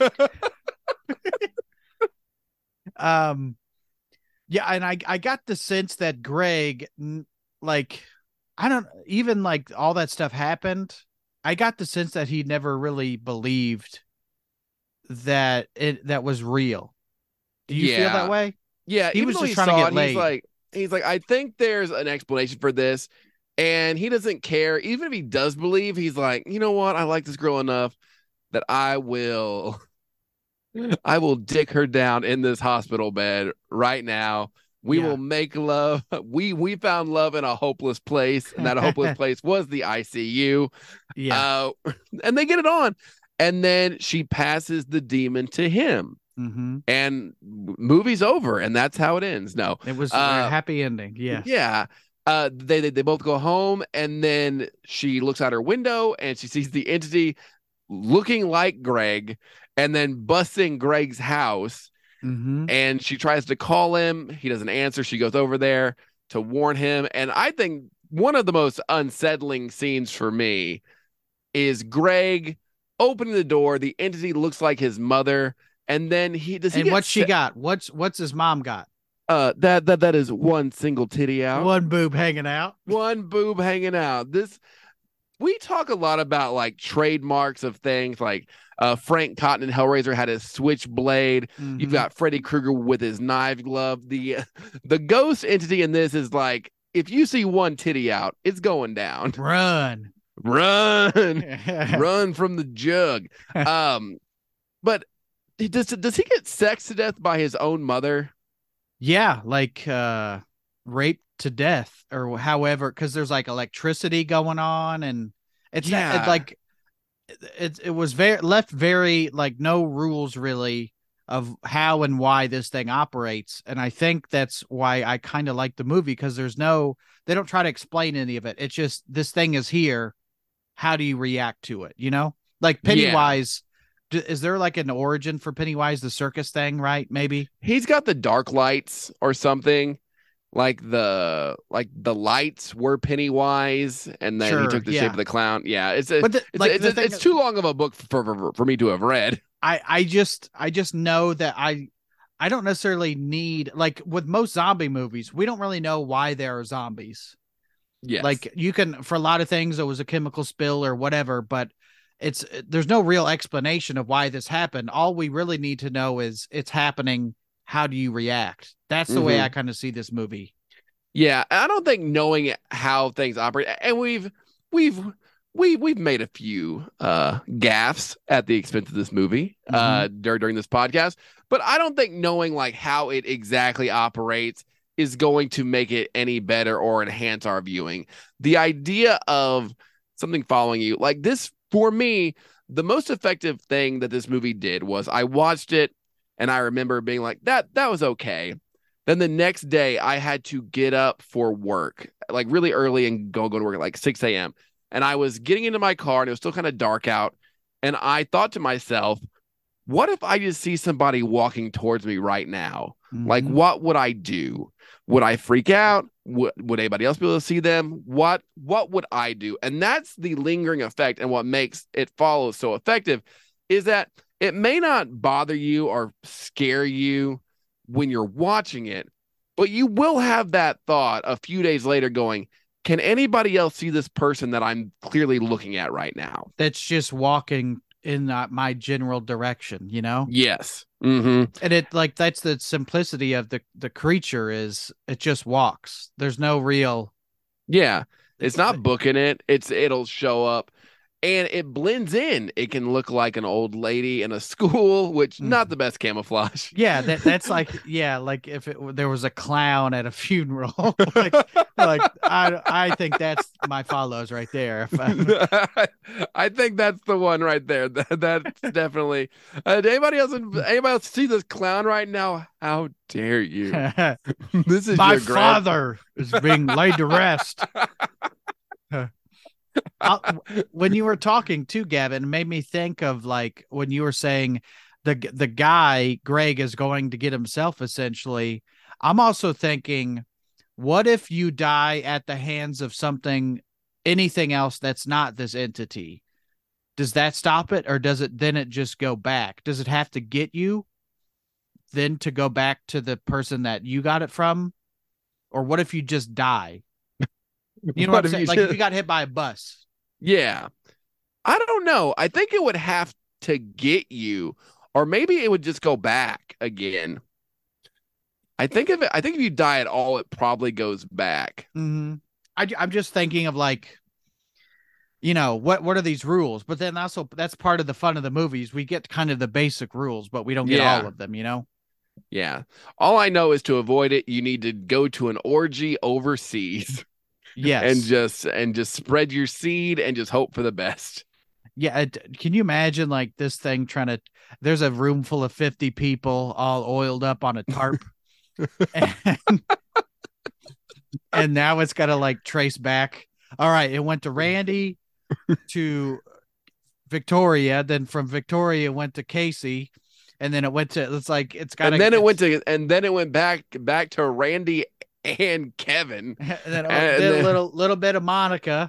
Yeah, and I got the sense that Greg, like, I don't even like all that stuff happened. I got the sense that he never really believed that that was real. Do you feel that way? Yeah, he was just trying to get laid. He's like, I think there's an explanation for this, and he doesn't care. Even if he does believe, he's like, you know what? I like this girl enough that I will dick her down in this hospital bed right now. We will make love. We found love in a hopeless place, and that hopeless place was the ICU. Yeah. And they get it on. And then she passes the demon to him. And movie's over, and that's how it ends. No. It was a happy ending. Yeah. Yeah. They both go home, and then she looks out her window and she sees the entity looking like Greg, and then busting Greg's house. And she tries to call him. He doesn't answer. She goes over there to warn him. And I think one of the most unsettling scenes for me is Greg opening the door. The entity looks like his mother. And then what's she got? What's his mom got? That is one single titty out. One boob hanging out. One boob hanging out. We talk a lot about like trademarks of things, like Frank Cotton in Hellraiser had his switchblade. You've got Freddy Krueger with his knife glove. The ghost entity in this is like, if you see one titty out, it's going down. Run from the jug. But does he get sexed to death by his own mother? Yeah, like raped to death or however, because there's like electricity going on, and it was left very like no rules really of how and why this thing operates. And I think that's why I kind of like the movie, because they don't try to explain any of it. It's just, this thing is here. How do you react to it? You know, like Pennywise. Is there like an origin for Pennywise, the circus thing, right? Maybe he's got the dark lights or something. Like the lights were Pennywise, and then he took the shape of the clown. Yeah, it's too long of a book for me to have read. I just know that I don't necessarily need, like with most zombie movies, we don't really know why there are zombies. Yeah, like you can, for a lot of things, it was a chemical spill or whatever, but there's no real explanation of why this happened. All we really need to know is it's happening. How do you react? That's the way I kind of see this movie. Yeah, I don't think knowing how things operate, and we've made a few gaffes at the expense of this movie during this podcast, but I don't think knowing like how it exactly operates is going to make it any better or enhance our viewing. The idea of something following you like this, for me, the most effective thing that this movie did was I watched it and I remember being like, that was okay. Then the next day I had to get up for work, like really early, and go to work at like 6 a.m. And I was getting into my car and it was still kind of dark out. And I thought to myself, what if I just see somebody walking towards me right now? Like, what would I do? Would I freak out? Would anybody else be able to see them? What would I do? And that's the lingering effect. And what makes it follow so effective is that it may not bother you or scare you when you're watching it, but you will have that thought a few days later going, can anybody else see this person that I'm clearly looking at right now? That's just walking in my general direction, you know? Yes. And it like, that's the simplicity of the creature, is it just walks. There's no real. Yeah. It's not booking it. It'll show up and it blends in. It can look like an old lady in a school, which not the best camouflage. Yeah, that's like, yeah, like if there was a clown at a funeral, like I think that's my follows right there. I think that's the one right there. That's definitely. Anybody else see this clown right now? How dare you? This is my your father is being laid to rest. When you were talking to Gavin, it made me think of like when you were saying the guy Greg is going to get himself essentially. I'm also thinking, what if you die at the hands of anything else that's not this entity? Does that stop it, or does it then it just go back? Does it have to get you then to go back to the person that you got it from? Or what if you just die? You know what I'm saying? Like if you got hit by a bus. Yeah. I don't know. I think it would have to get you, or maybe it would just go back again. I think if you die at all, it probably goes back. I'm just thinking of like, you know, what are these rules? But then also that's part of the fun of the movies. We get kind of the basic rules, but we don't get all of them, you know? Yeah. All I know is to avoid it, you need to go to an orgy overseas. Yes. And just spread your seed and just hope for the best. Yeah. Can you imagine like this thing there's a room full of 50 people all oiled up on a tarp. and now it's got to like trace back. All right. It went to Randy to Victoria. Then from Victoria, it went to Casey. And then it went to, it's like, it's got and then it went back to Randy and Kevin, and then a little bit of Monica.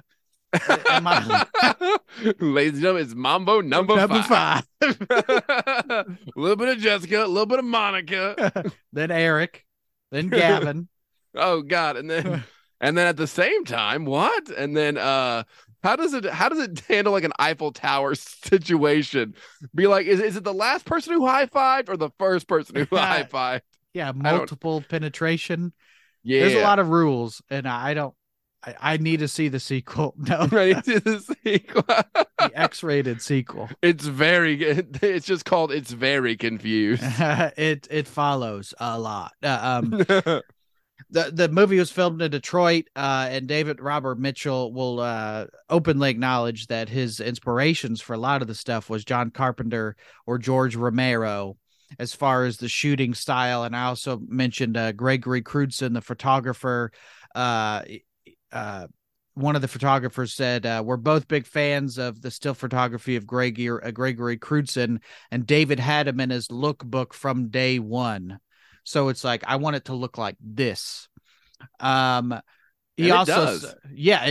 Ladies and gentlemen, it's Mambo number 5. A little bit of Jessica, a little bit of Monica, then Eric, then Gavin. Oh God, and then at the same time, what? And then how does it handle like an Eiffel Tower situation? Be like, is it the last person who high-fived or the first person who high-fived? Yeah, multiple penetration. Yeah, there's a lot of rules, and I need to see the sequel. No, ready to the sequel, the X-rated sequel. It's very good. It's just called It's Very Confused. It follows a lot. The movie was filmed in Detroit, and David Robert Mitchell will openly acknowledge that his inspirations for a lot of the stuff was John Carpenter or George Romero, as far as the shooting style. And I also mentioned Gregory Crewdson, the photographer. One of the photographers said, we're both big fans of the still photography of Gregory Crewdson, and David had him in his lookbook from day one. So it's like, I want it to look like this. He also,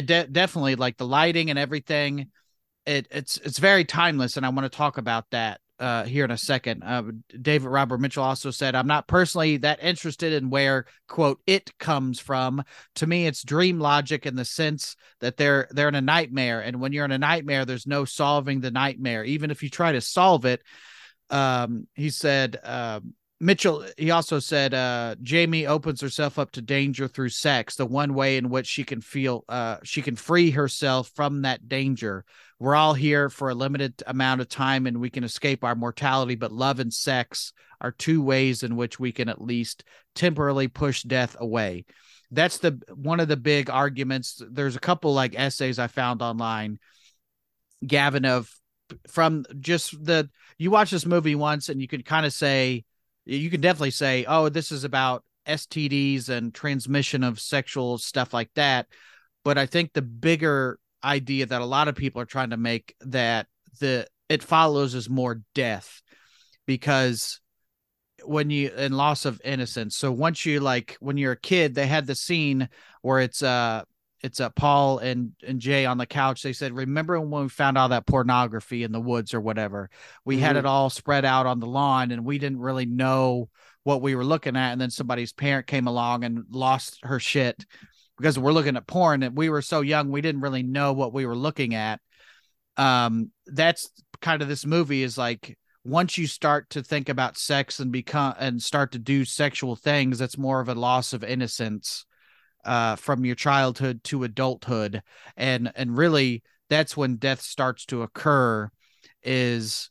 definitely like the lighting and everything. It's very timeless. And I want to talk about that here in a second. David Robert Mitchell also said, I'm not personally that interested in where, quote, it comes from. To me, it's dream logic in the sense that they're in a nightmare. And when you're in a nightmare, there's no solving the nightmare. Even if you try to solve it, he said, Mitchell, he also said, Jamie opens herself up to danger through sex, the one way in which she can free herself from that danger. We're all here for a limited amount of time and we can escape our mortality, but love and sex are two ways in which we can at least temporarily push death away. That's one of the big arguments. There's a couple like essays I found online, Gavin, from just you watch this movie once and you can kind of say, you can definitely say, oh, this is about STDs and transmission of sexual stuff like that. But I think the bigger idea that a lot of people are trying to make, that it follows is more death, because and loss of innocence. So once when you're a kid, they had the scene where it's Paul and Jay on the couch. They said, remember when we found all that pornography in the woods or whatever? We had it all spread out on the lawn and we didn't really know what we were looking at. And then somebody's parent came along and lost her shit because we're looking at porn and we were so young, we didn't really know what we were looking at. That's kind of this movie is like, once you start to think about sex and start to do sexual things, that's more of a loss of innocence from your childhood to adulthood. And really that's when death starts to occur. Is,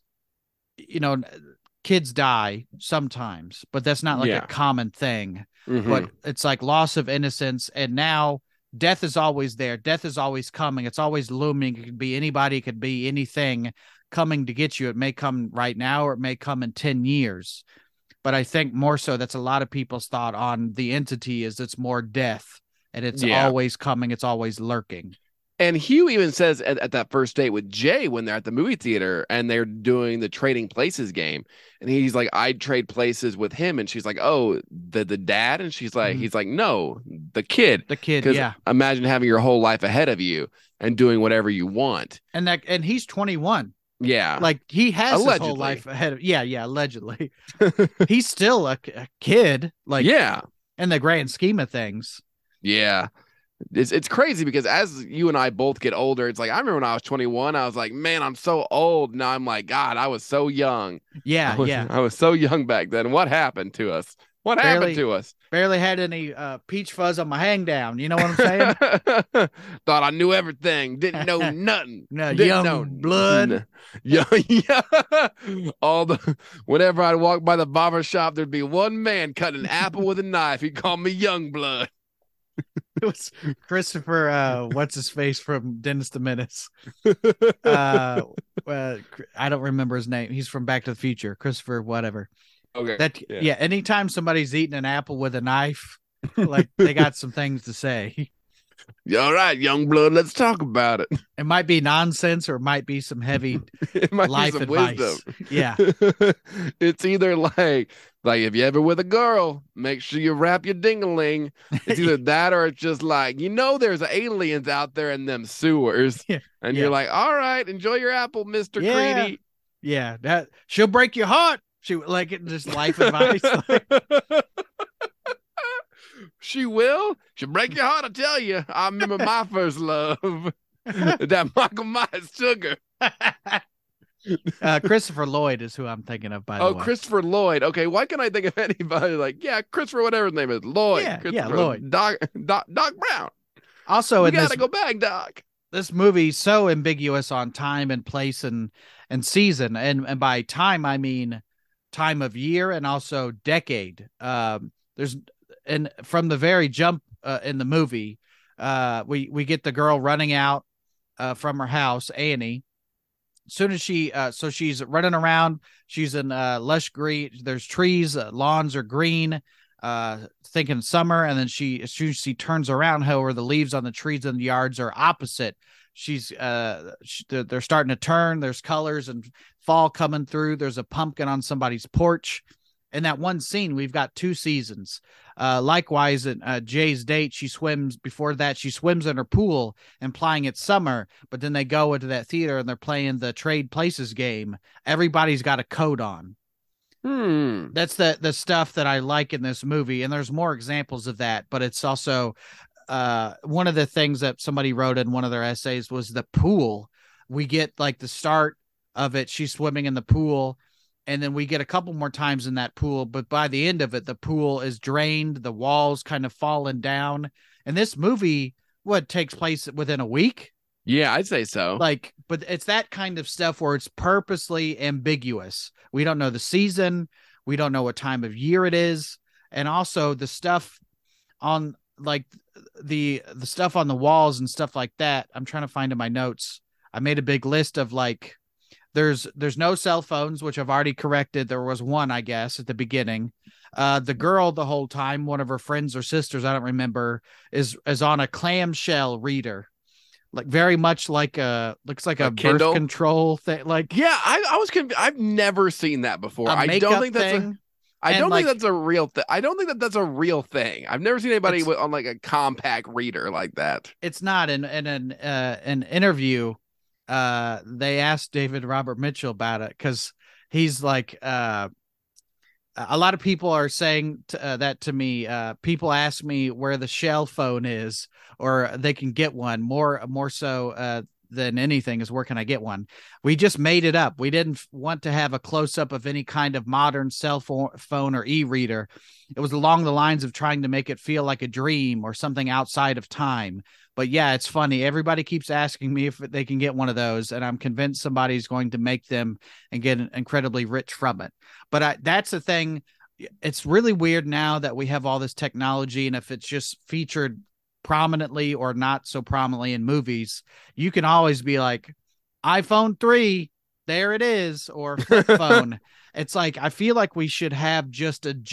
kids die sometimes, but that's not like a common thing. But it's like loss of innocence. And now death is always there. Death is always coming. It's always looming. It could be anybody, it could be anything coming to get you. It may come right now or it may come in 10 years. But I think more so that's a lot of people's thought on the entity is it's more death. And it's always coming. It's always lurking. And Hugh even says at that first date with Jay, when they're at the movie theater and they're doing the trading places game, and he's like, I'd trade places with him. And she's like, oh, the dad? And she's like, he's like, no, the kid. The kid, yeah. Imagine having your whole life ahead of you and doing whatever you want. And he's 21. Yeah. Like he has his whole life ahead of. Yeah. Allegedly. He's still a kid. Like, yeah. In the grand scheme of things. Yeah. It's crazy because as you and I both get older, it's like, I remember when I was 21, I was like, man, I'm so old. Now I'm like, God, I was so young. Yeah. I was so young back then. What happened to us? What happened to us? Barely had any peach fuzz on my hang down. You know what I'm saying? Thought I knew everything. Didn't know nothing. No, young blood. Yeah. Whenever I'd walk by the barber shop, there'd be one man cutting an apple with a knife. He'd call me young blood. It was Christopher, what's his face from Dennis the Menace. I don't remember his name. He's from Back to the Future. Christopher, whatever. Okay. Anytime somebody's eating an apple with a knife, like they got some things to say. All right, young blood, let's talk about it. It might be nonsense or it might be some heavy life advice. Wisdom. Yeah. It's either like if you're ever with a girl, make sure you wrap your ding-a-ling. It's either that or it's just like, there's aliens out there in them sewers. Yeah. And you're like, all right, enjoy your apple, Mr. Creedy. Yeah, that she'll break your heart. She like it, just life advice. She will. She'll break your heart. I tell you. I remember my first love. That Michael Myers sugar. Christopher Lloyd is who I'm thinking of. By the way. Oh, Christopher Lloyd. Okay, why can't I think of anybody like Christopher, whatever his name is, Lloyd. Yeah, Lloyd. Doc Brown. Also, we gotta go back, Doc. This movie's so ambiguous on time and place and season, and by time I mean time of year and also decade. And from the very jump in the movie, we get the girl running out from her house, Annie. As soon as she's running around, she's in lush green. There's trees, lawns are green, thinking summer. And then as soon as she turns around, however, the leaves on the trees in the yards are opposite. They're starting to turn. There's colors and fall coming through. There's a pumpkin on somebody's porch. in that one scene, we've got 2 seasons. Likewise, in Jay's date, she swims. Before that, she swims in her pool, implying it's summer. But then they go into that theater and they're playing the Trade Places game. Everybody's got a coat on. That's the stuff that I like in this movie, and there's more examples of that. But it's also one of the things that somebody wrote in one of their essays was the pool. We get like the start of it, she's swimming in the pool, and then we get a couple more times in that pool, but by the end of it, the pool is drained, the walls kind of fallen down. And this movie, what, takes place within a week? Yeah, I'd say so. Like, but it's that kind of stuff where it's purposely ambiguous. We don't know the season, we don't know what time of year it is, and also the stuff on like the stuff on the walls and stuff like that. I'm trying to find in my notes. I made a big list of like, there's no cell phones, which I've already corrected. There was one, I guess, at the beginning. The girl the whole time, one of her friends or sisters, I don't remember, is on a clamshell reader, like very much like looks like a Kindle? birth control thing. Like, Yeah, I was I've never seen that before. a I makeup don't think that's thing. I And, don't like, think that's a real thing. I don't think that that's a real thing. I've never seen anybody It's- on like a compact reader like that. It's not. In an interview, they asked David Robert Mitchell about it, because he's like, a lot of people are saying that to me. People ask me where the shell phone is, or they can get one. More so than anything is, where can I get one? We just made it up. We didn't want to have a close up of any kind of modern cell phone or e-reader. It was along the lines of trying to make it feel like a dream or something outside of time. But yeah, it's funny. Everybody keeps asking me if they can get one of those, and I'm convinced somebody's going to make them and get incredibly rich from it. But that's the thing. It's really weird now that we have all this technology, and if it's just featured prominently or not so prominently in movies, you can always be like, iPhone 3, there it is, or flip phone. It's like, I feel like we should have just a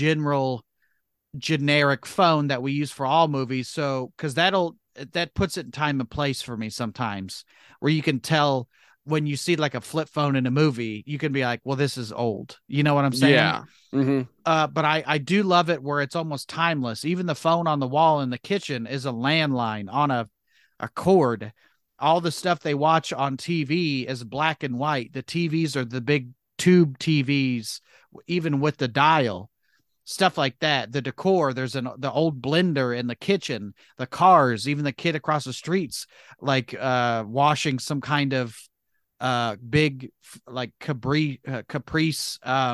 generic phone that we use for all movies. So, because that puts it in time and place for me sometimes, where you can tell when you see like a flip phone in a movie, you can be like, well, this is old. You know what I'm saying? Yeah. Mm-hmm. But I do love it where it's almost timeless. Even the phone on the wall in the kitchen is a landline on a cord. All the stuff they watch on TV is black and white. The TVs are the big tube TVs, even with the dial. Stuff like that. The decor, there's the old blender in the kitchen, the cars, even the kid across the streets, like washing some kind of big like caprice.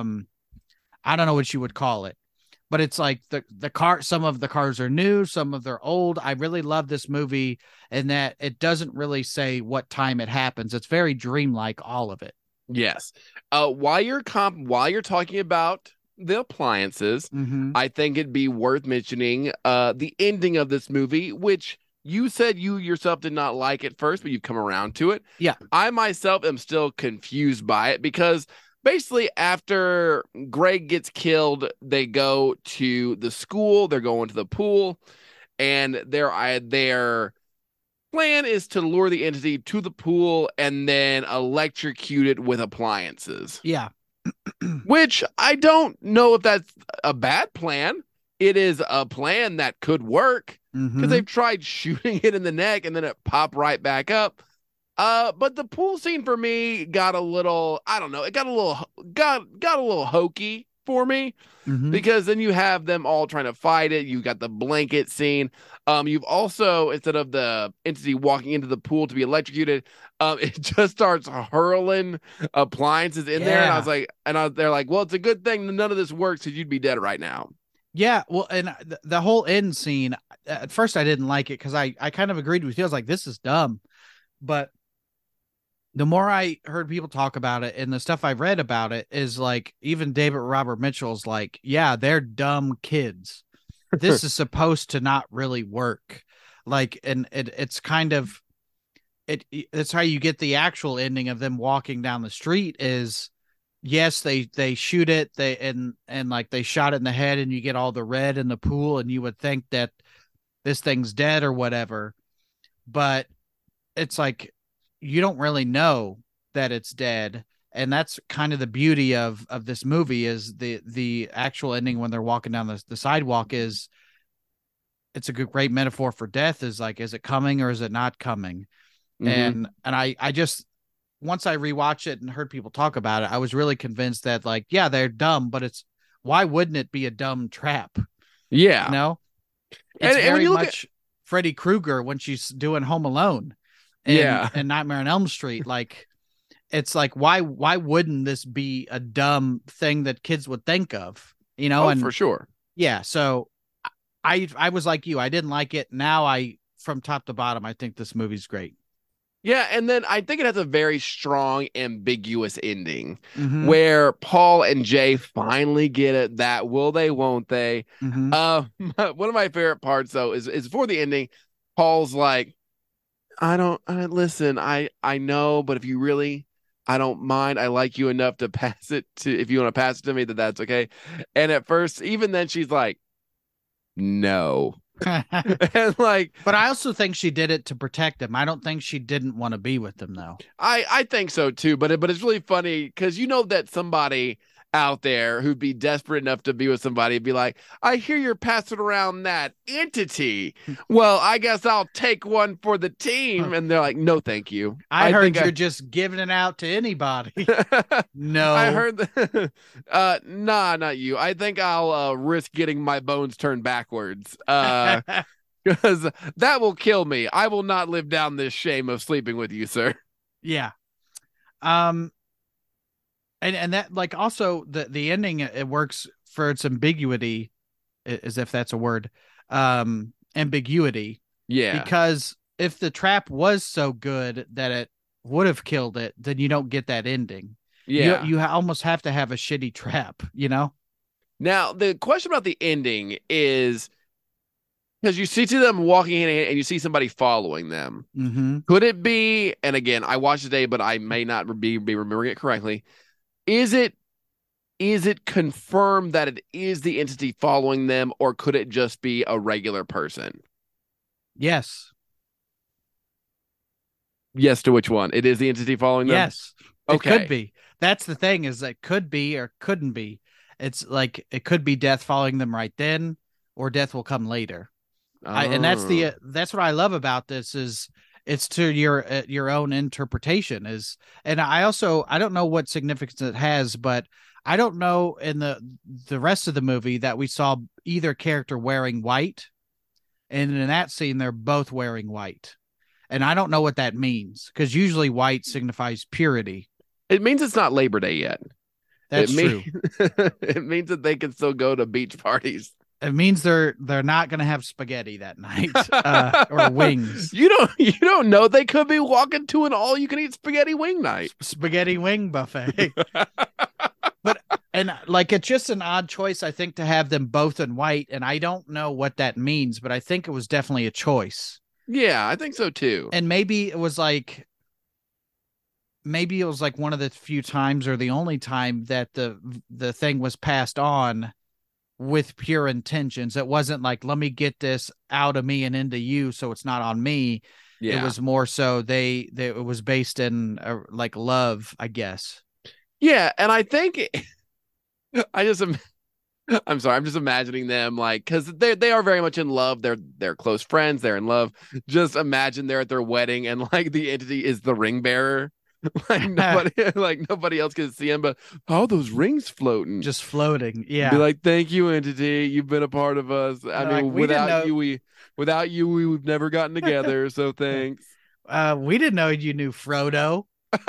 I don't know what you would call it, but it's like the car. Some of the cars are new, some of they're old. I really love this movie in that it doesn't really say what time it happens. It's very dreamlike, all of it. Yes. While you're talking about the appliances, I think it'd be worth mentioning the ending of this movie, which you said you yourself did not like at first, but you've come around to it. Yeah. I myself am still confused by it, because basically after Greg gets killed, they go to the school, they're going to the pool, and their plan is to lure the entity to the pool and then electrocute it with appliances. Yeah. Which I don't know if that's a bad plan. It is a plan that could work, because they've tried shooting it in the neck and then it popped right back up. But the pool scene for me got a little, I don't know, it got a little hokey for me, because then you have them all trying to fight it. You got the blanket scene. You've also, instead of the entity walking into the pool to be electrocuted, it just starts hurling appliances in there. And I was like, they're like, well, it's a good thing none of this works, because you'd be dead right now. Yeah, well, and the whole end scene, at first I didn't like it, because I kind of agreed with you. I was like, this is dumb. But the more I heard people talk about it and the stuff I've read about it, is like, even David Robert Mitchell's like, yeah, they're dumb kids. This is supposed to not really work. Like, and it's kind of, it's how you get the actual ending of them walking down the street is, yes, they shoot it, and like they shot it in the head, and you get all the red in the pool, and you would think that this thing's dead or whatever, but it's like, you don't really know that it's dead. And that's kind of the beauty of this movie is the actual ending when they're walking down the sidewalk is it's a great metaphor for death is like, is it coming or is it not coming? And I just, once I rewatched it and heard people talk about it, I was really convinced that like, yeah, they're dumb, but it's, why wouldn't it be a dumb trap? Yeah. You know, And it's when very you look much Freddy Krueger when she's doing Home Alone and Nightmare on Elm Street. Like, it's like, why wouldn't this be a dumb thing that kids would think of, you know? And for sure. Yeah. So I was like you, I didn't like it. Now from top to bottom, I think this movie's great. Yeah, and then I think it has a very strong, ambiguous ending Mhm. where Paul and Jay finally get it. That will they, won't they? Mhm. One of my favorite parts though is for the ending. Paul's like, listen. I know, but if you really, I don't mind. I like you enough to pass it to. If you want to pass it to me, that's okay. And at first, even then, she's like, no. And like, but I also think she did it to protect him. I don't think she didn't want to be with him though. I think so too, but it's really funny because you know that somebody out there who'd be desperate enough to be with somebody would be like, I hear you're passing around that entity. Well, I guess I'll take one for the team. And they're like, no, thank you. I heard you're just giving it out to anybody. No, I heard that. Nah, not you. I think I'll risk getting my bones turned backwards. Because that will kill me. I will not live down this shame of sleeping with you, sir. Yeah. And that, like, also the ending, it works for its ambiguity, as if that's a word. Ambiguity. Yeah. Because if the trap was so good that it would have killed it, then you don't get that ending. Yeah. You almost have to have a shitty trap, you know? Now, the question about the ending is because you see them walking in and you see somebody following them. Mm-hmm. Could it be, and again, I watched today, but I may not be remembering it correctly. Is it confirmed that it is the entity following them, or could it just be a regular person? Yes. Yes to which one? It is the entity following them? Yes. Okay. It could be. That's the thing, is it could be or couldn't be. It's like it could be death following them right then, or death will come later. And that's what I love about this is it's to your own interpretation is. And I don't know what significance it has, but I don't know in the rest of the movie that we saw either character wearing white, and in that scene they're both wearing white, and I don't know what that means because usually white signifies purity. It means it's not Labor Day yet. That's true. It means that they can still go to beach parties. It means they're not going to have spaghetti that night or wings. You don't know, they could be walking to an all-you-can-eat spaghetti wing night. Spaghetti wing buffet. But like it's just an odd choice, I think, to have them both in white, and I don't know what that means, but I think it was definitely a choice. Yeah, I think so too. And maybe it was like one of the few times or the only time that the thing was passed on with pure intentions. It wasn't like, let me get this out of me and into you so it's not on me. Yeah. It was more so it was based in like love, I guess. Yeah, and I think I'm sorry, I'm just imagining them like, because they are very much in love. They're close friends. They're in love. Just imagine they're at their wedding and like the entity is the ring bearer. Nobody else can see him, but those rings floating, just floating. Yeah, be like, thank you, entity. You've been a part of us. I mean, without you, we've never gotten together. So thanks. We didn't know you knew Frodo.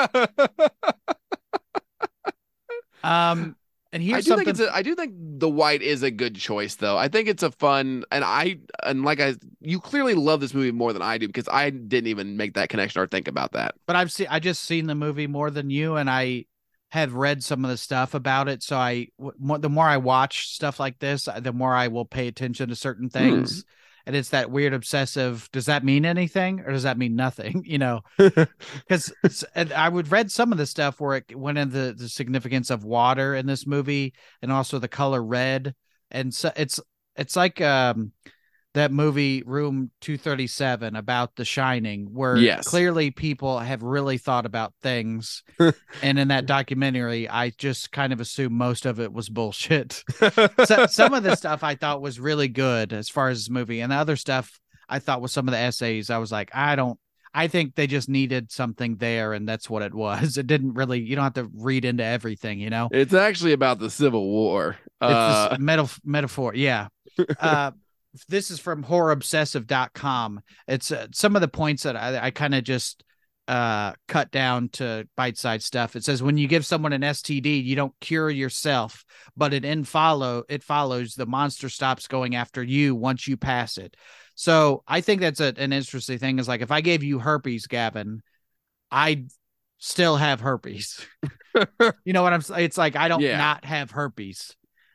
And here's something. I do think the white is a good choice, though. I think it's a fun, you clearly love this movie more than I do because I didn't even make that connection or think about that. But I just seen the movie more than you, and I have read some of the stuff about it. So the more I watch stuff like this, the more I will pay attention to certain things. And it's that weird obsessive, does that mean anything or does that mean nothing? You know, because I would read some of the stuff where it went into the significance of water in this movie and also the color red. And so it's like the that movie Room 237 about The Shining, where Yes. clearly people have really thought about things. And in that documentary, I just kind of assumed most of it was bullshit. So, some of the stuff I thought was really good as far as this movie, and the other stuff I thought was some of the essays. I was like, I think they just needed something there, and that's what it was. It didn't really, you don't have to read into everything, you know? It's actually about the Civil War. It's this metaphor. Yeah. This is from horrorobsessive.com. It's some of the points that I kind of just cut down to bite-sized stuff. It says, when you give someone an STD, you don't cure yourself, but it follows the monster stops going after you once you pass it. So I think that's an interesting thing, is like, if I gave you herpes, Gavin, I'd still have herpes. You know what I'm saying? It's like, I don't not have herpes.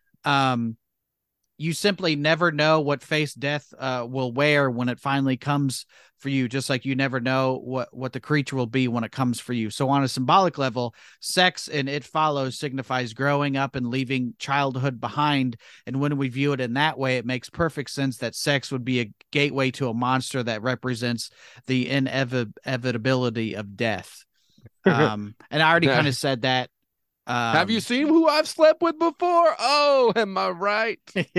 You simply never know what face death will wear when it finally comes for you, just like you never know what the creature will be when it comes for you. So on a symbolic level, sex in It Follows signifies growing up and leaving childhood behind. And when we view it in that way, it makes perfect sense that sex would be a gateway to a monster that represents the inevitability of death. And I already kind of said that. Have you seen who I've slept with before? Oh, am I right?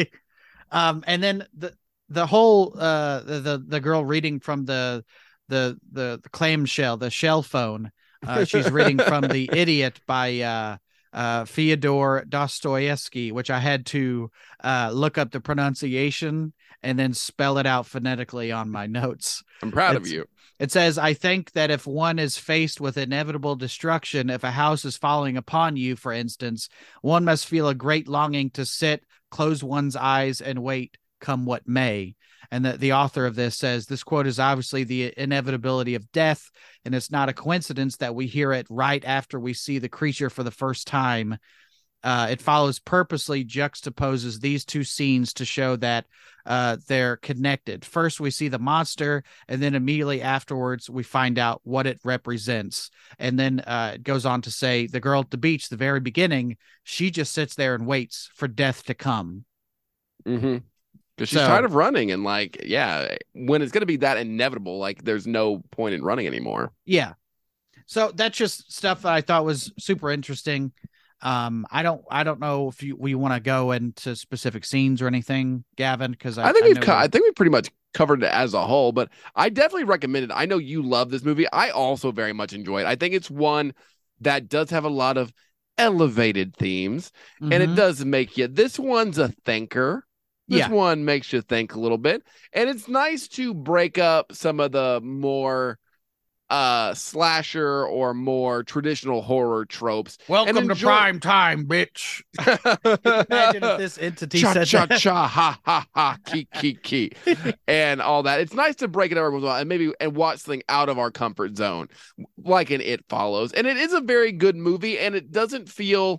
And then the whole the girl reading from the clamshell, the shell phone. She's reading from The Idiot by Fyodor Dostoevsky, which I had to look up the pronunciation and then spell it out phonetically on my notes. I'm proud of you. It says, I think that if one is faced with inevitable destruction, if a house is falling upon you, for instance, one must feel a great longing to sit, close one's eyes, and wait, come what may. And the author of this says, this quote is obviously the inevitability of death, and it's not a coincidence that we hear it right after we see the creature for the first time. It Follows purposely juxtaposes these two scenes to show that they're connected. First, we see the monster, and then immediately afterwards, we find out what it represents. And then it goes on to say, the girl at the beach, the very beginning, she just sits there and waits for death to come. Mm-hmm. Because she's tired of running, and like, yeah, when it's going to be that inevitable, like, there's no point in running anymore. Yeah. So that's just stuff that I thought was super interesting. I don't know if we want to go into specific scenes or anything, Gavin, because I think we pretty much covered it as a whole, but I definitely recommend it. I know you love this movie. I also very much enjoy it. I think it's one that does have a lot of elevated themes, and it does make you, this one's a thinker. This one makes you think a little bit, and it's nice to break up some of the more slasher or more traditional horror tropes. Welcome to prime time, bitch. Imagine if this entity said that. Cha ha ha ha key and all that. It's nice to break it up and watch something out of our comfort zone, like in It Follows. And it is a very good movie, and it doesn't feel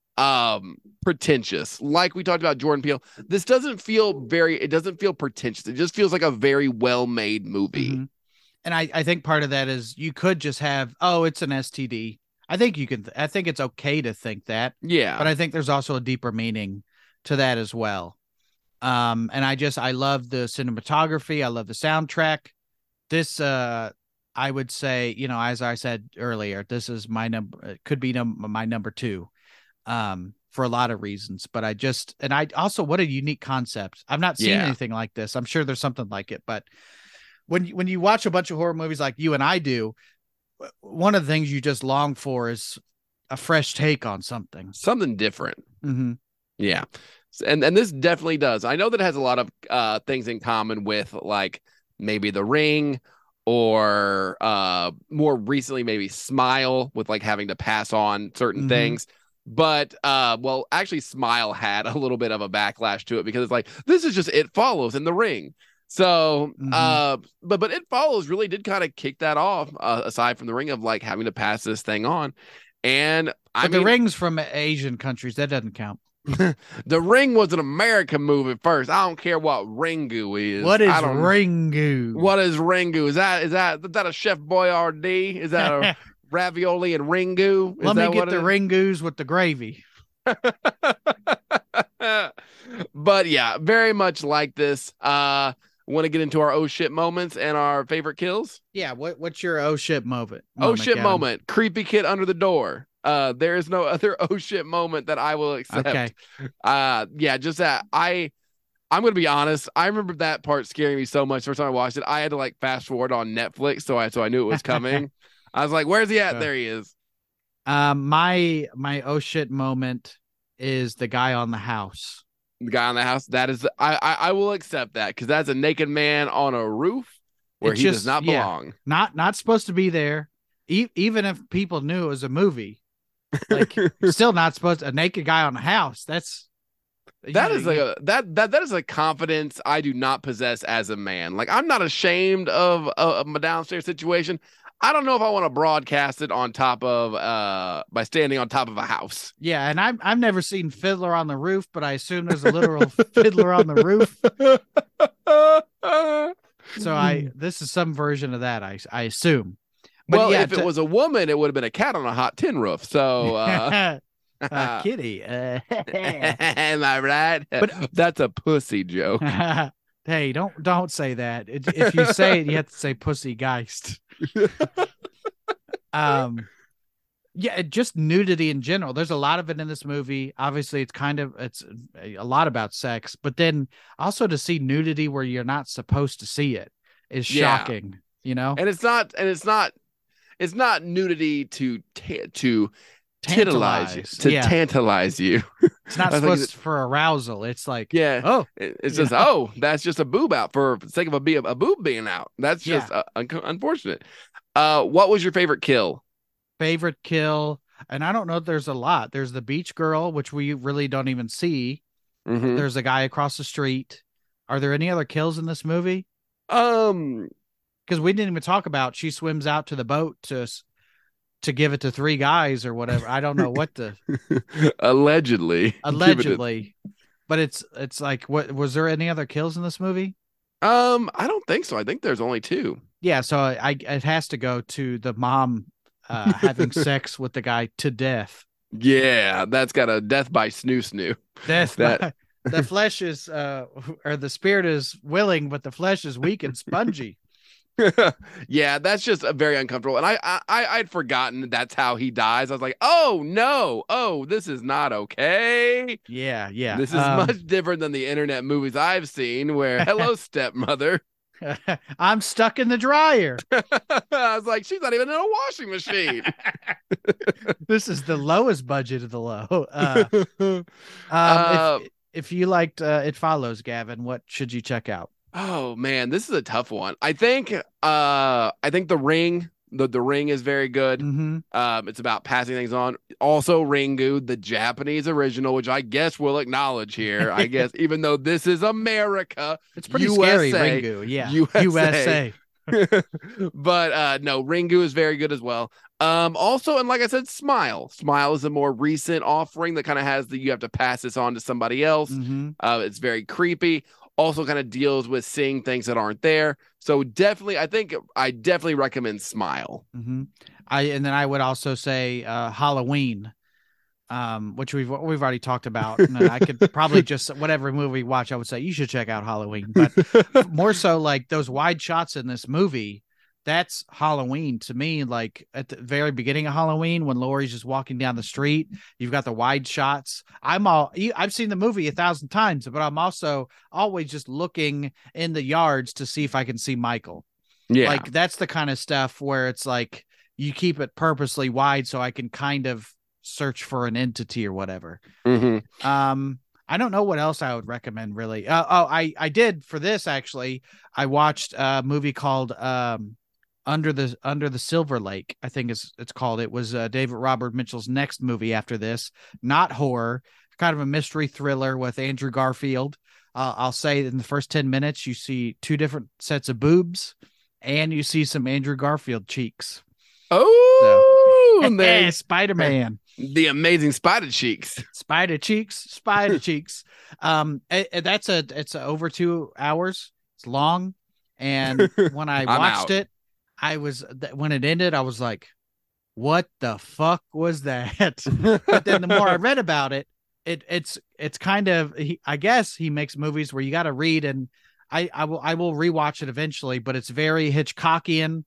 pretentious like we talked about Jordan Peele. This doesn't feel pretentious. It just feels like a very well-made movie. And I think part of that is you could just have, oh, it's an STD. I think it's okay to think that. Yeah. But I think there's also a deeper meaning to that as well. And I love the cinematography. I love the soundtrack. This, I would say, you know, as I said earlier, this is my number, it could be my number 2, for a lot of reasons. But what a unique concept. I've not seen anything like this. I'm sure there's something like it, but when you watch a bunch of horror movies like you and I do, one of the things you just long for is a fresh take on something different. Yeah. And this definitely does. I know that it has a lot of things in common with, like, maybe The Ring, or more recently maybe Smile, with like having to pass on certain things. But actually Smile had a little bit of a backlash to it, because it's like, this is just It Follows in The Ring. So, but It Follows really did kind of kick that off, aside from The Ring, of like having to pass this thing on. And The Ring's from Asian countries. That doesn't count. The Ring was an American movie first. I don't care what Ringu is. What is Ringu? What is Ringu? Is that a Chef Boyardee? Is that a ravioli and Ringu? Let me get the Ringus with the gravy. But yeah, very much like this. Want to get into our oh shit moments and our favorite kills? Yeah. What's your oh shit moment? Oh shit Gavin? moment. Creepy kid under the door. There is no other oh shit moment that I will accept. Okay. Yeah, just that. I'm gonna be honest. I remember that part scaring me so much. First time I watched it, I had to like fast forward on Netflix, so I knew it was coming. I was like, "Where's he at?" There he is. My oh shit moment is the guy on the house. The guy on the house. That is, I will accept that because that's a naked man on a roof where he does not belong. Not supposed to be there. Even if people knew it was a movie, like still not supposed to. A naked guy on the house. That is a confidence I do not possess as a man. Like I'm not ashamed of my downstairs situation. I don't know if I want to broadcast it on top of by standing on top of a house. Yeah, and I've never seen Fiddler on the Roof, but I assume there's a literal Fiddler on the Roof. So this is some version of that, I assume. But well, yeah, if it was a woman, it would have been a cat on a hot tin roof. So kitty. Am I right? But that's a pussy joke. Hey, don't say that. If you say it, you have to say pussy geist. Yeah, just nudity in general. There's a lot of it in this movie. Obviously, it's a lot about sex, but then also to see nudity where you're not supposed to see it is shocking, you know? And it's not nudity to tantalize you, tantalize you. It's not supposed for arousal. It's like, it's just, that's just a boob out for the sake of a boob being out. That's just unfortunate. What was your favorite kill? Favorite kill, and I don't know if there's a lot. There's the beach girl, which we really don't even see. Mm-hmm. There's a guy across the street. Are there any other kills in this movie? Because we didn't even talk about she swims out to the boat to give it to three guys or whatever. I don't know what the allegedly, but it's like, what was there any other kills in this movie? I don't think so. I think there's only two. Yeah, so it has to go to the mom having sex with the guy to death. Yeah, that's got a death by snoo. The flesh is or the spirit is willing, but the flesh is weak and spongy. Yeah, that's just a very uncomfortable. And I'd forgotten that's how he dies. I was like, oh no, this is not okay. Yeah. This is much different than the internet movies I've seen where hello stepmother. I'm stuck in the dryer. I was like, she's not even in a washing machine. This is the lowest budget of the low. If you liked It Follows, Gavin, what should you check out? Oh man, this is a tough one. I think The Ring. The Ring is very good. Mm-hmm. It's about passing things on. Also, Ringu, the Japanese original, which I guess we'll acknowledge here. I guess even though this is America, it's pretty USA, scary. Ringu, yeah, USA. But no, Ringu is very good as well. Also, and like I said, Smile is a more recent offering that kind of has you have to pass this on to somebody else. Mm-hmm. It's very creepy. Also kind of deals with seeing things that aren't there. So definitely, I definitely recommend Smile. Mm-hmm. And then I would also say Halloween, which we've already talked about. And I could probably just, whatever movie we watch, I would say you should check out Halloween. But more so like those wide shots in this movie, that's Halloween to me. Like at the very beginning of Halloween, when Laurie's just walking down the street, you've got the wide shots. I've seen the movie 1,000 times, but I'm also always just looking in the yards to see if I can see Michael. Yeah. Like that's the kind of stuff where it's like you keep it purposely wide so I can kind of search for an entity or whatever. Mm-hmm. I don't know what else I would recommend really. I did for this actually. I watched a movie called Under the Silver Lake, I think it's called. It was David Robert Mitchell's next movie after this. Not horror, kind of a mystery thriller with Andrew Garfield. I'll say in the first 10 minutes, you see two different sets of boobs and you see some Andrew Garfield cheeks. Oh, so, Spider-Man. The amazing spider cheeks. Spider cheeks. It's over 2 hours. It's long. And when I watched it, when it ended, I was like, what the fuck was that? But then the more I read about it, it's kind of, I guess he makes movies where you got to read. And I will rewatch it eventually, but it's very Hitchcockian.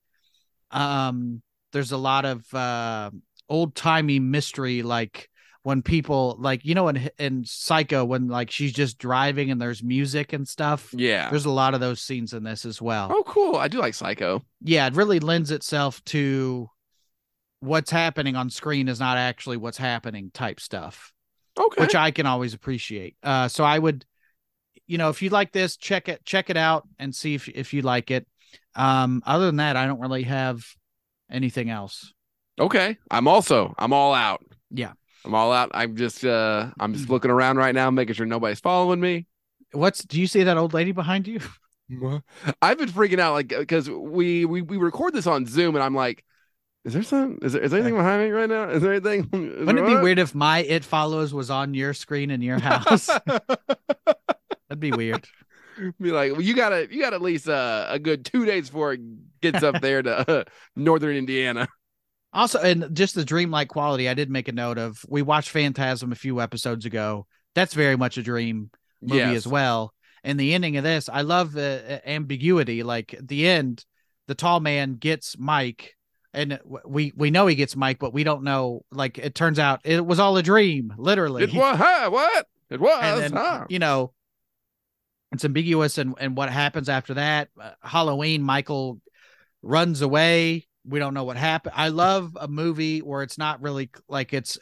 There's a lot of old timey mystery, like when people in Psycho, when like she's just driving and there's music and stuff. Yeah. There's a lot of those scenes in this as well. Oh, cool. I do like Psycho. Yeah, it really lends itself to what's happening on screen is not actually what's happening type stuff. Okay. Which I can always appreciate. So I would, if you like this, check it out and see if you like it. Other than that, I don't really have anything else. Okay. I'm all out. Yeah. I'm all out. I'm just looking around right now, making sure nobody's following me. Do you see that old lady behind you? I've been freaking out, like, because we record this on Zoom, and I'm like, is there anything behind me right now? Is there anything? Wouldn't it be weird if my It Follows was on your screen in your house? That'd be weird. Be like, well, you got at least a good 2 days before it gets up there to northern Indiana. Also, and just the dreamlike quality, I did make a note of. We watched Phantasm a few episodes ago. That's very much a dream movie as well. And the ending of this, I love the ambiguity. Like at the end, the tall man gets Mike, and we know he gets Mike, but we don't know. Like it turns out it was all a dream, literally. It was what? It was. And then, it's ambiguous, and what happens after that. Halloween, Michael runs away. We don't know what happened. I love a movie where it's not really like it's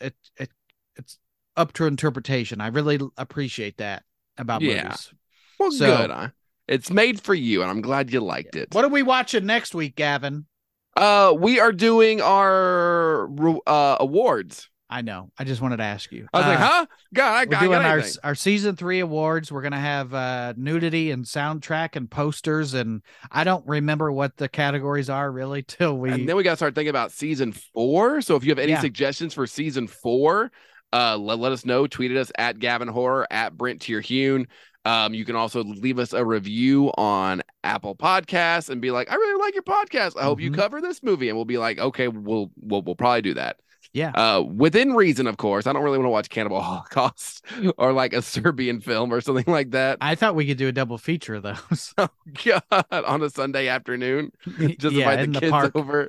up to interpretation. I really appreciate that about movies. Well, good. It's made for you, and I'm glad you liked it. What are we watching next week, Gavin? We are doing our awards. I know. I just wanted to ask you. I was like, huh? God, we're doing our season 3 awards. We're going to have nudity and soundtrack and posters. And I don't remember what the categories are really till we. And then we got to start thinking about season 4. So if you have any suggestions for season 4, let us know. Tweet at us at Gavin Horror, at Brent Tierhune. You can also leave us a review on Apple Podcasts and be like, I really like your podcast. I hope you cover this movie. And we'll be like, okay, we'll probably do that. Yeah. Within reason, of course. I don't really want to watch Cannibal Holocaust or like a Serbian film or something like that. I thought we could do a double feature of those. Oh, God. On a Sunday afternoon. Just invite the kids park. over.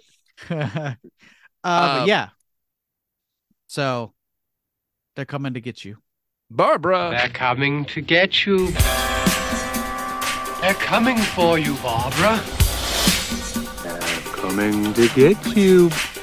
But yeah. So they're coming to get you. Barbara. They're coming to get you. They're coming for you, Barbara. They're coming to get you.